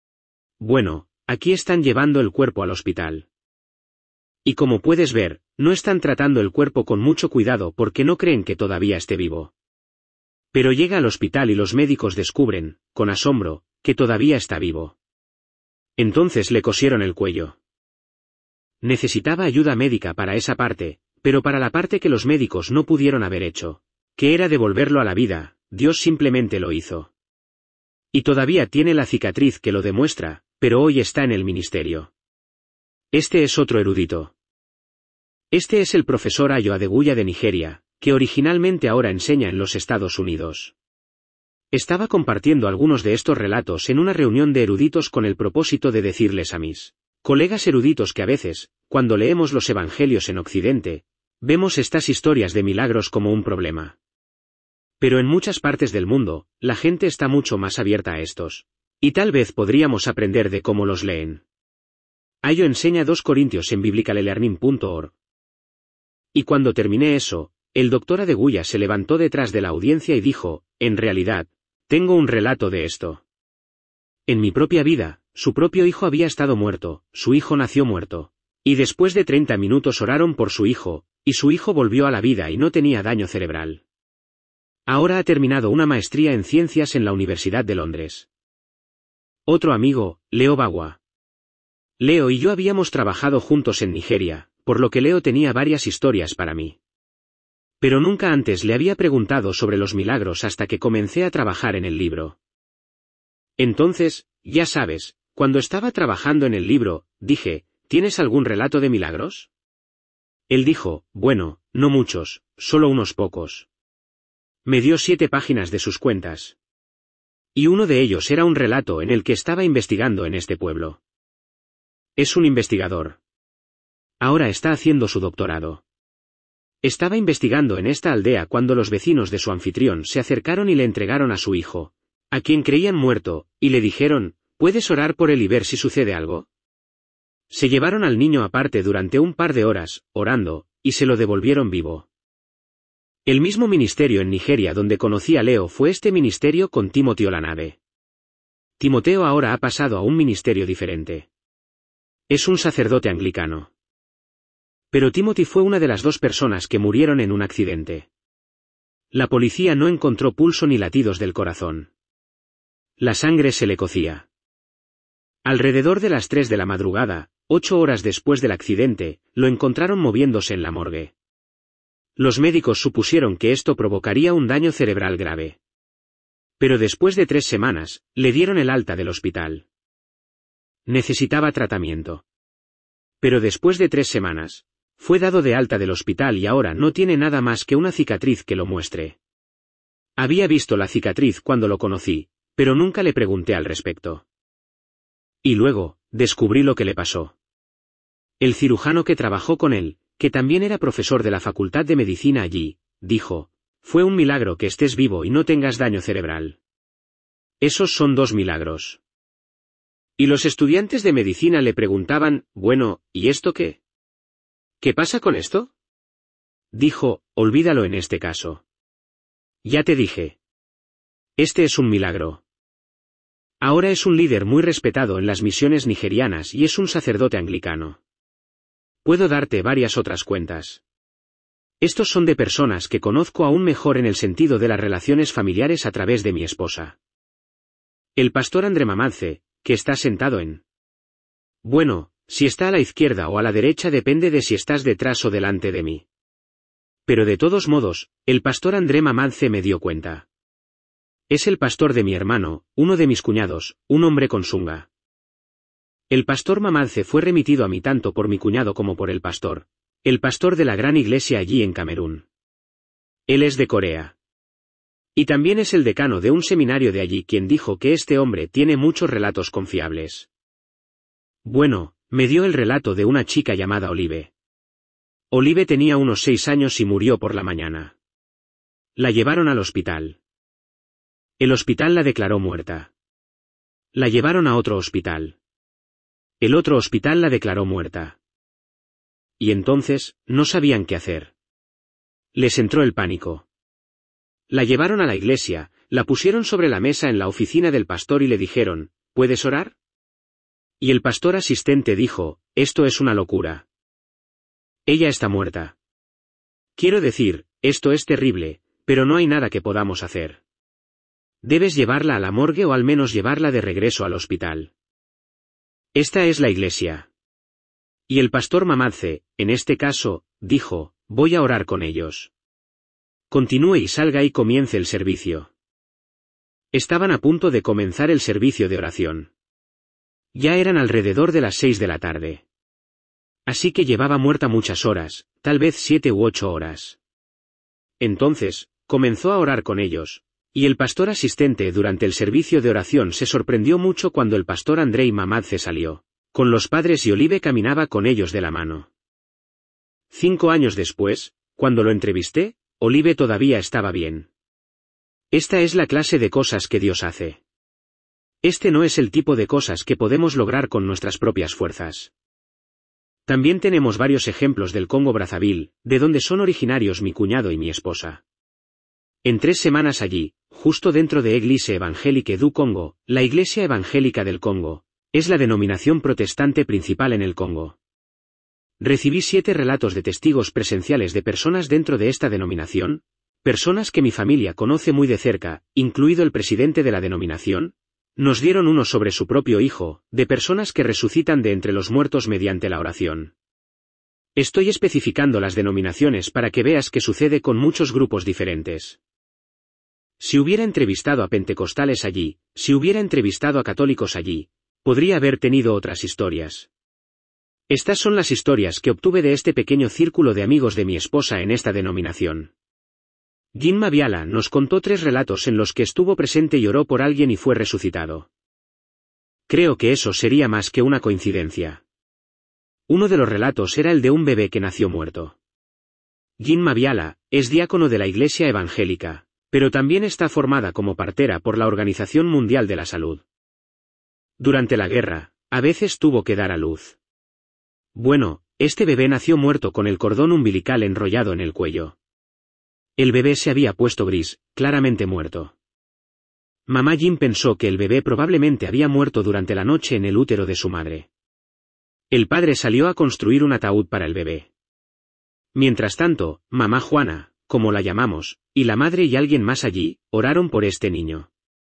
Bueno, aquí están llevando el cuerpo al hospital. Y como puedes ver, no están tratando el cuerpo con mucho cuidado porque no creen que todavía esté vivo. Pero llega al hospital y los médicos descubren, con asombro, que todavía está vivo. Entonces le cosieron el cuello. Necesitaba ayuda médica para esa parte, pero para la parte que los médicos no pudieron haber hecho, que era devolverlo a la vida, Dios simplemente lo hizo. Y todavía tiene la cicatriz que lo demuestra, pero hoy está en el ministerio. Este es otro erudito. Este es el profesor Ayo Adeguya de Nigeria, que originalmente ahora enseña en los Estados Unidos. Estaba compartiendo algunos de estos relatos en una reunión de eruditos con el propósito de decirles a mis colegas eruditos que a veces, cuando leemos los evangelios en Occidente, vemos estas historias de milagros como un problema. Pero en muchas partes del mundo, la gente está mucho más abierta a estos. Y tal vez podríamos aprender de cómo los leen. Ayo enseña dos Corintios en biblical learning punto org. Y cuando terminé eso, el doctor Adeguya se levantó detrás de la audiencia y dijo, en realidad, tengo un relato de esto. En mi propia vida, su propio hijo había estado muerto, su hijo nació muerto. Y después de treinta minutos oraron por su hijo, y su hijo volvió a la vida y no tenía daño cerebral. Ahora ha terminado una maestría en ciencias en la Universidad de Londres. Otro amigo, Leo Bagua. Leo y yo habíamos trabajado juntos en Nigeria, por lo que Leo tenía varias historias para mí. Pero nunca antes le había preguntado sobre los milagros hasta que comencé a trabajar en el libro. Entonces, ya sabes, cuando estaba trabajando en el libro, dije, ¿tienes algún relato de milagros? Él dijo, bueno, no muchos, solo unos pocos. Me dio siete páginas de sus cuentas. Y uno de ellos era un relato en el que estaba investigando en este pueblo. Es un investigador. Ahora está haciendo su doctorado. Estaba investigando en esta aldea cuando los vecinos de su anfitrión se acercaron y le entregaron a su hijo, a quien creían muerto, y le dijeron, ¿puedes orar por él y ver si sucede algo? Se llevaron al niño aparte durante un par de horas, orando, y se lo devolvieron vivo. El mismo ministerio en Nigeria donde conocí a Leo fue este ministerio con Timothy Olanade. Timoteo ahora ha pasado a un ministerio diferente. Es un sacerdote anglicano. Pero Timothy fue una de las dos personas que murieron en un accidente. La policía no encontró pulso ni latidos del corazón. La sangre se le cocía. Alrededor de las tres de la madrugada, ocho horas después del accidente, lo encontraron moviéndose en la morgue. Los médicos supusieron que esto provocaría un daño cerebral grave. Pero después de tres semanas, le dieron el alta del hospital. Necesitaba tratamiento. Pero después de tres semanas, fue dado de alta del hospital y ahora no tiene nada más que una cicatriz que lo muestre. Había visto la cicatriz cuando lo conocí, pero nunca le pregunté al respecto. Y luego, descubrí lo que le pasó. El cirujano que trabajó con él, que también era profesor de la Facultad de Medicina allí, dijo, fue un milagro que estés vivo y no tengas daño cerebral. Esos son dos milagros. Y los estudiantes de medicina le preguntaban, bueno, ¿y esto qué? ¿Qué pasa con esto? Dijo, olvídalo en este caso. Ya te dije. Este es un milagro. Ahora es un líder muy respetado en las misiones nigerianas y es un sacerdote anglicano. Puedo darte varias otras cuentas. Estos son de personas que conozco aún mejor en el sentido de las relaciones familiares a través de mi esposa. El pastor André Mamadze, que está sentado en... Bueno, si está a la izquierda o a la derecha depende de si estás detrás o delante de mí. Pero de todos modos, el pastor André Mamadze me dio cuenta. Es el pastor de mi hermano, uno de mis cuñados, un hombre con sunga. El pastor Mamadze fue remitido a mí tanto por mi cuñado como por el pastor, el pastor de la gran iglesia allí en Camerún. Él es de Corea. Y también es el decano de un seminario de allí quien dijo que este hombre tiene muchos relatos confiables. Bueno, me dio el relato de una chica llamada Olive. Olive tenía unos seis años y murió por la mañana. La llevaron al hospital. El hospital la declaró muerta. La llevaron a otro hospital. El otro hospital la declaró muerta. Y entonces, no sabían qué hacer. Les entró el pánico. La llevaron a la iglesia, la pusieron sobre la mesa en la oficina del pastor y le dijeron, ¿puedes orar? Y el pastor asistente dijo, esto es una locura. Ella está muerta. Quiero decir, esto es terrible, pero no hay nada que podamos hacer. Debes llevarla a la morgue o al menos llevarla de regreso al hospital. Esta es la iglesia. Y el pastor Mamadze, en este caso, dijo, voy a orar con ellos. Continúe y salga y comience el servicio. Estaban a punto de comenzar el servicio de oración. Ya eran alrededor de las seis de la tarde. Así que llevaba muerta muchas horas, tal vez siete u ocho horas. Entonces, comenzó a orar con ellos, y el pastor asistente durante el servicio de oración se sorprendió mucho cuando el pastor Andrei Mamadze salió, con los padres y Olive caminaba con ellos de la mano. Cinco años después, cuando lo entrevisté, Olive todavía estaba bien. Esta es la clase de cosas que Dios hace. Este no es el tipo de cosas que podemos lograr con nuestras propias fuerzas. También tenemos varios ejemplos del Congo-Brazzaville, de donde son originarios mi cuñado y mi esposa. En tres semanas allí, justo dentro de Église Evangélique du Congo, la Iglesia Evangélica del Congo, es la denominación protestante principal en el Congo. Recibí siete relatos de testigos presenciales de personas dentro de esta denominación, personas que mi familia conoce muy de cerca, incluido el presidente de la denominación. Nos dieron uno sobre su propio hijo, de personas que resucitan de entre los muertos mediante la oración. Estoy especificando las denominaciones para que veas que sucede con muchos grupos diferentes. Si hubiera entrevistado a pentecostales allí, si hubiera entrevistado a católicos allí, podría haber tenido otras historias. Estas son las historias que obtuve de este pequeño círculo de amigos de mi esposa en esta denominación. Jim Mabiala nos contó tres relatos en los que estuvo presente y oró por alguien y fue resucitado. Creo que eso sería más que una coincidencia. Uno de los relatos era el de un bebé que nació muerto. Jim Mabiala es diácono de la Iglesia Evangélica, pero también está formada como partera por la Organización Mundial de la Salud. Durante la guerra, a veces tuvo que dar a luz. Bueno, este bebé nació muerto con el cordón umbilical enrollado en el cuello. El bebé se había puesto gris, claramente muerto. Mamá Jim pensó que el bebé probablemente había muerto durante la noche en el útero de su madre. El padre salió a construir un ataúd para el bebé. Mientras tanto, mamá Juana, como la llamamos, y la madre y alguien más allí, oraron por este niño.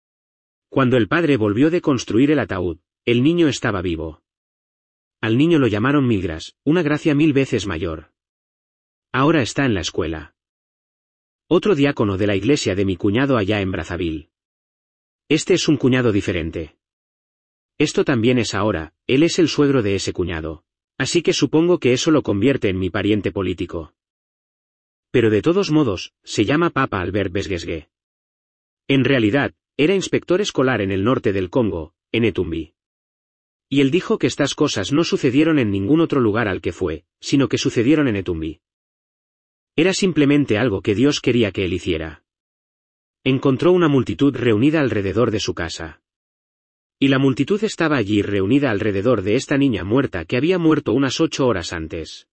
Cuando el padre volvió de construir el ataúd, el niño estaba vivo. Al niño lo llamaron Milgras, una gracia mil veces mayor. Ahora está en la escuela. Otro diácono de la iglesia de mi cuñado allá en Brazzaville. Este es un cuñado diferente. Esto también es ahora, él es el suegro de ese cuñado, así que supongo que eso lo convierte en mi pariente político. Pero de todos modos, se llama Papa Albert Besgesgue. En realidad, era inspector escolar en el norte del Congo, en Etumbi. Y él dijo que estas cosas no sucedieron en ningún otro lugar al que fue, sino que sucedieron en Etumbi. Era simplemente algo que Dios quería que él hiciera. Encontró una multitud reunida alrededor de su casa. Y la multitud estaba allí reunida alrededor de esta niña muerta que había muerto unas ocho horas antes.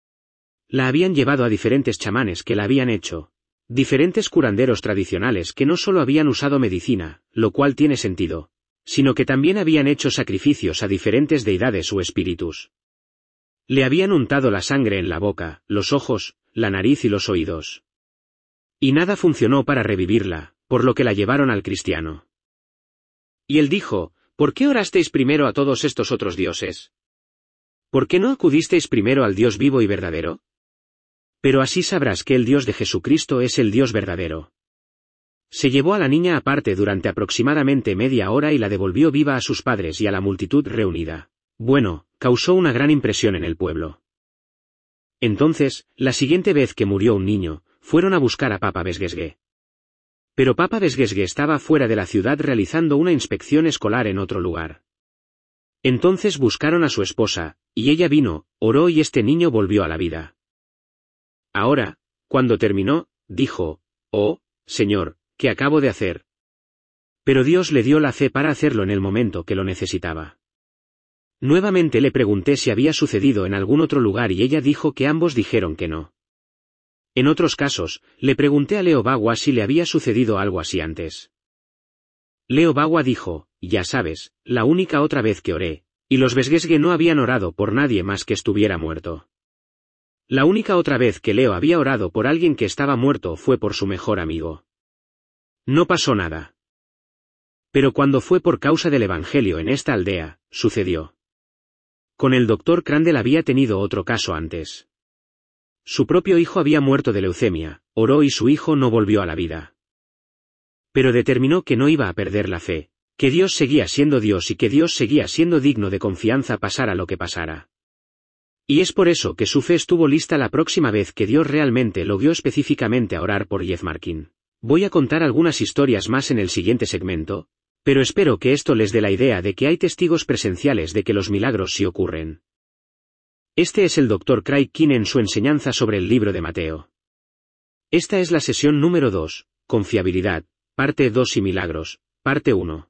La habían llevado a diferentes chamanes que la habían hecho, diferentes curanderos tradicionales que no solo habían usado medicina, lo cual tiene sentido, sino que también habían hecho sacrificios a diferentes deidades o espíritus. Le habían untado la sangre en la boca, los ojos, la nariz y los oídos. Y nada funcionó para revivirla, por lo que la llevaron al cristiano. Y él dijo, ¿por qué orasteis primero a todos estos otros dioses? ¿Por qué no acudisteis primero al Dios vivo y verdadero? Pero así sabrás que el Dios de Jesucristo es el Dios verdadero. Se llevó a la niña aparte durante aproximadamente media hora y la devolvió viva a sus padres y a la multitud reunida. Bueno, causó una gran impresión en el pueblo. Entonces, la siguiente vez que murió un niño, fueron a buscar a Papa Besgesgue. Pero Papa Besgesgue estaba fuera de la ciudad realizando una inspección escolar en otro lugar. Entonces buscaron a su esposa, y ella vino, oró y este niño volvió a la vida. Ahora, cuando terminó, dijo, «Oh, Señor, ¿qué acabo de hacer?» Pero Dios le dio la fe para hacerlo en el momento que lo necesitaba. Nuevamente le pregunté si había sucedido en algún otro lugar y ella dijo que ambos dijeron que no. En otros casos, le pregunté a Leo Bagua si le había sucedido algo así antes. Leo Bagua dijo, ya sabes, la única otra vez que oré, y los Besgesgue no habían orado por nadie más que estuviera muerto. La única otra vez que Leo había orado por alguien que estaba muerto fue por su mejor amigo. No pasó nada. Pero cuando fue por causa del Evangelio en esta aldea, sucedió. Con el doctor Crandall había tenido otro caso antes. Su propio hijo había muerto de leucemia, oró y su hijo no volvió a la vida. Pero determinó que no iba a perder la fe, que Dios seguía siendo Dios y que Dios seguía siendo digno de confianza pasara lo que pasara. Y es por eso que su fe estuvo lista la próxima vez que Dios realmente lo guió específicamente a orar por Jeff Markin. Voy a contar algunas historias más en el siguiente segmento, pero espero que esto les dé la idea de que hay testigos presenciales de que los milagros sí ocurren. Este es el doctor Craig Keen en su enseñanza sobre el libro de Mateo. Esta es la sesión número dos, Confiabilidad, parte dos y Milagros, parte uno.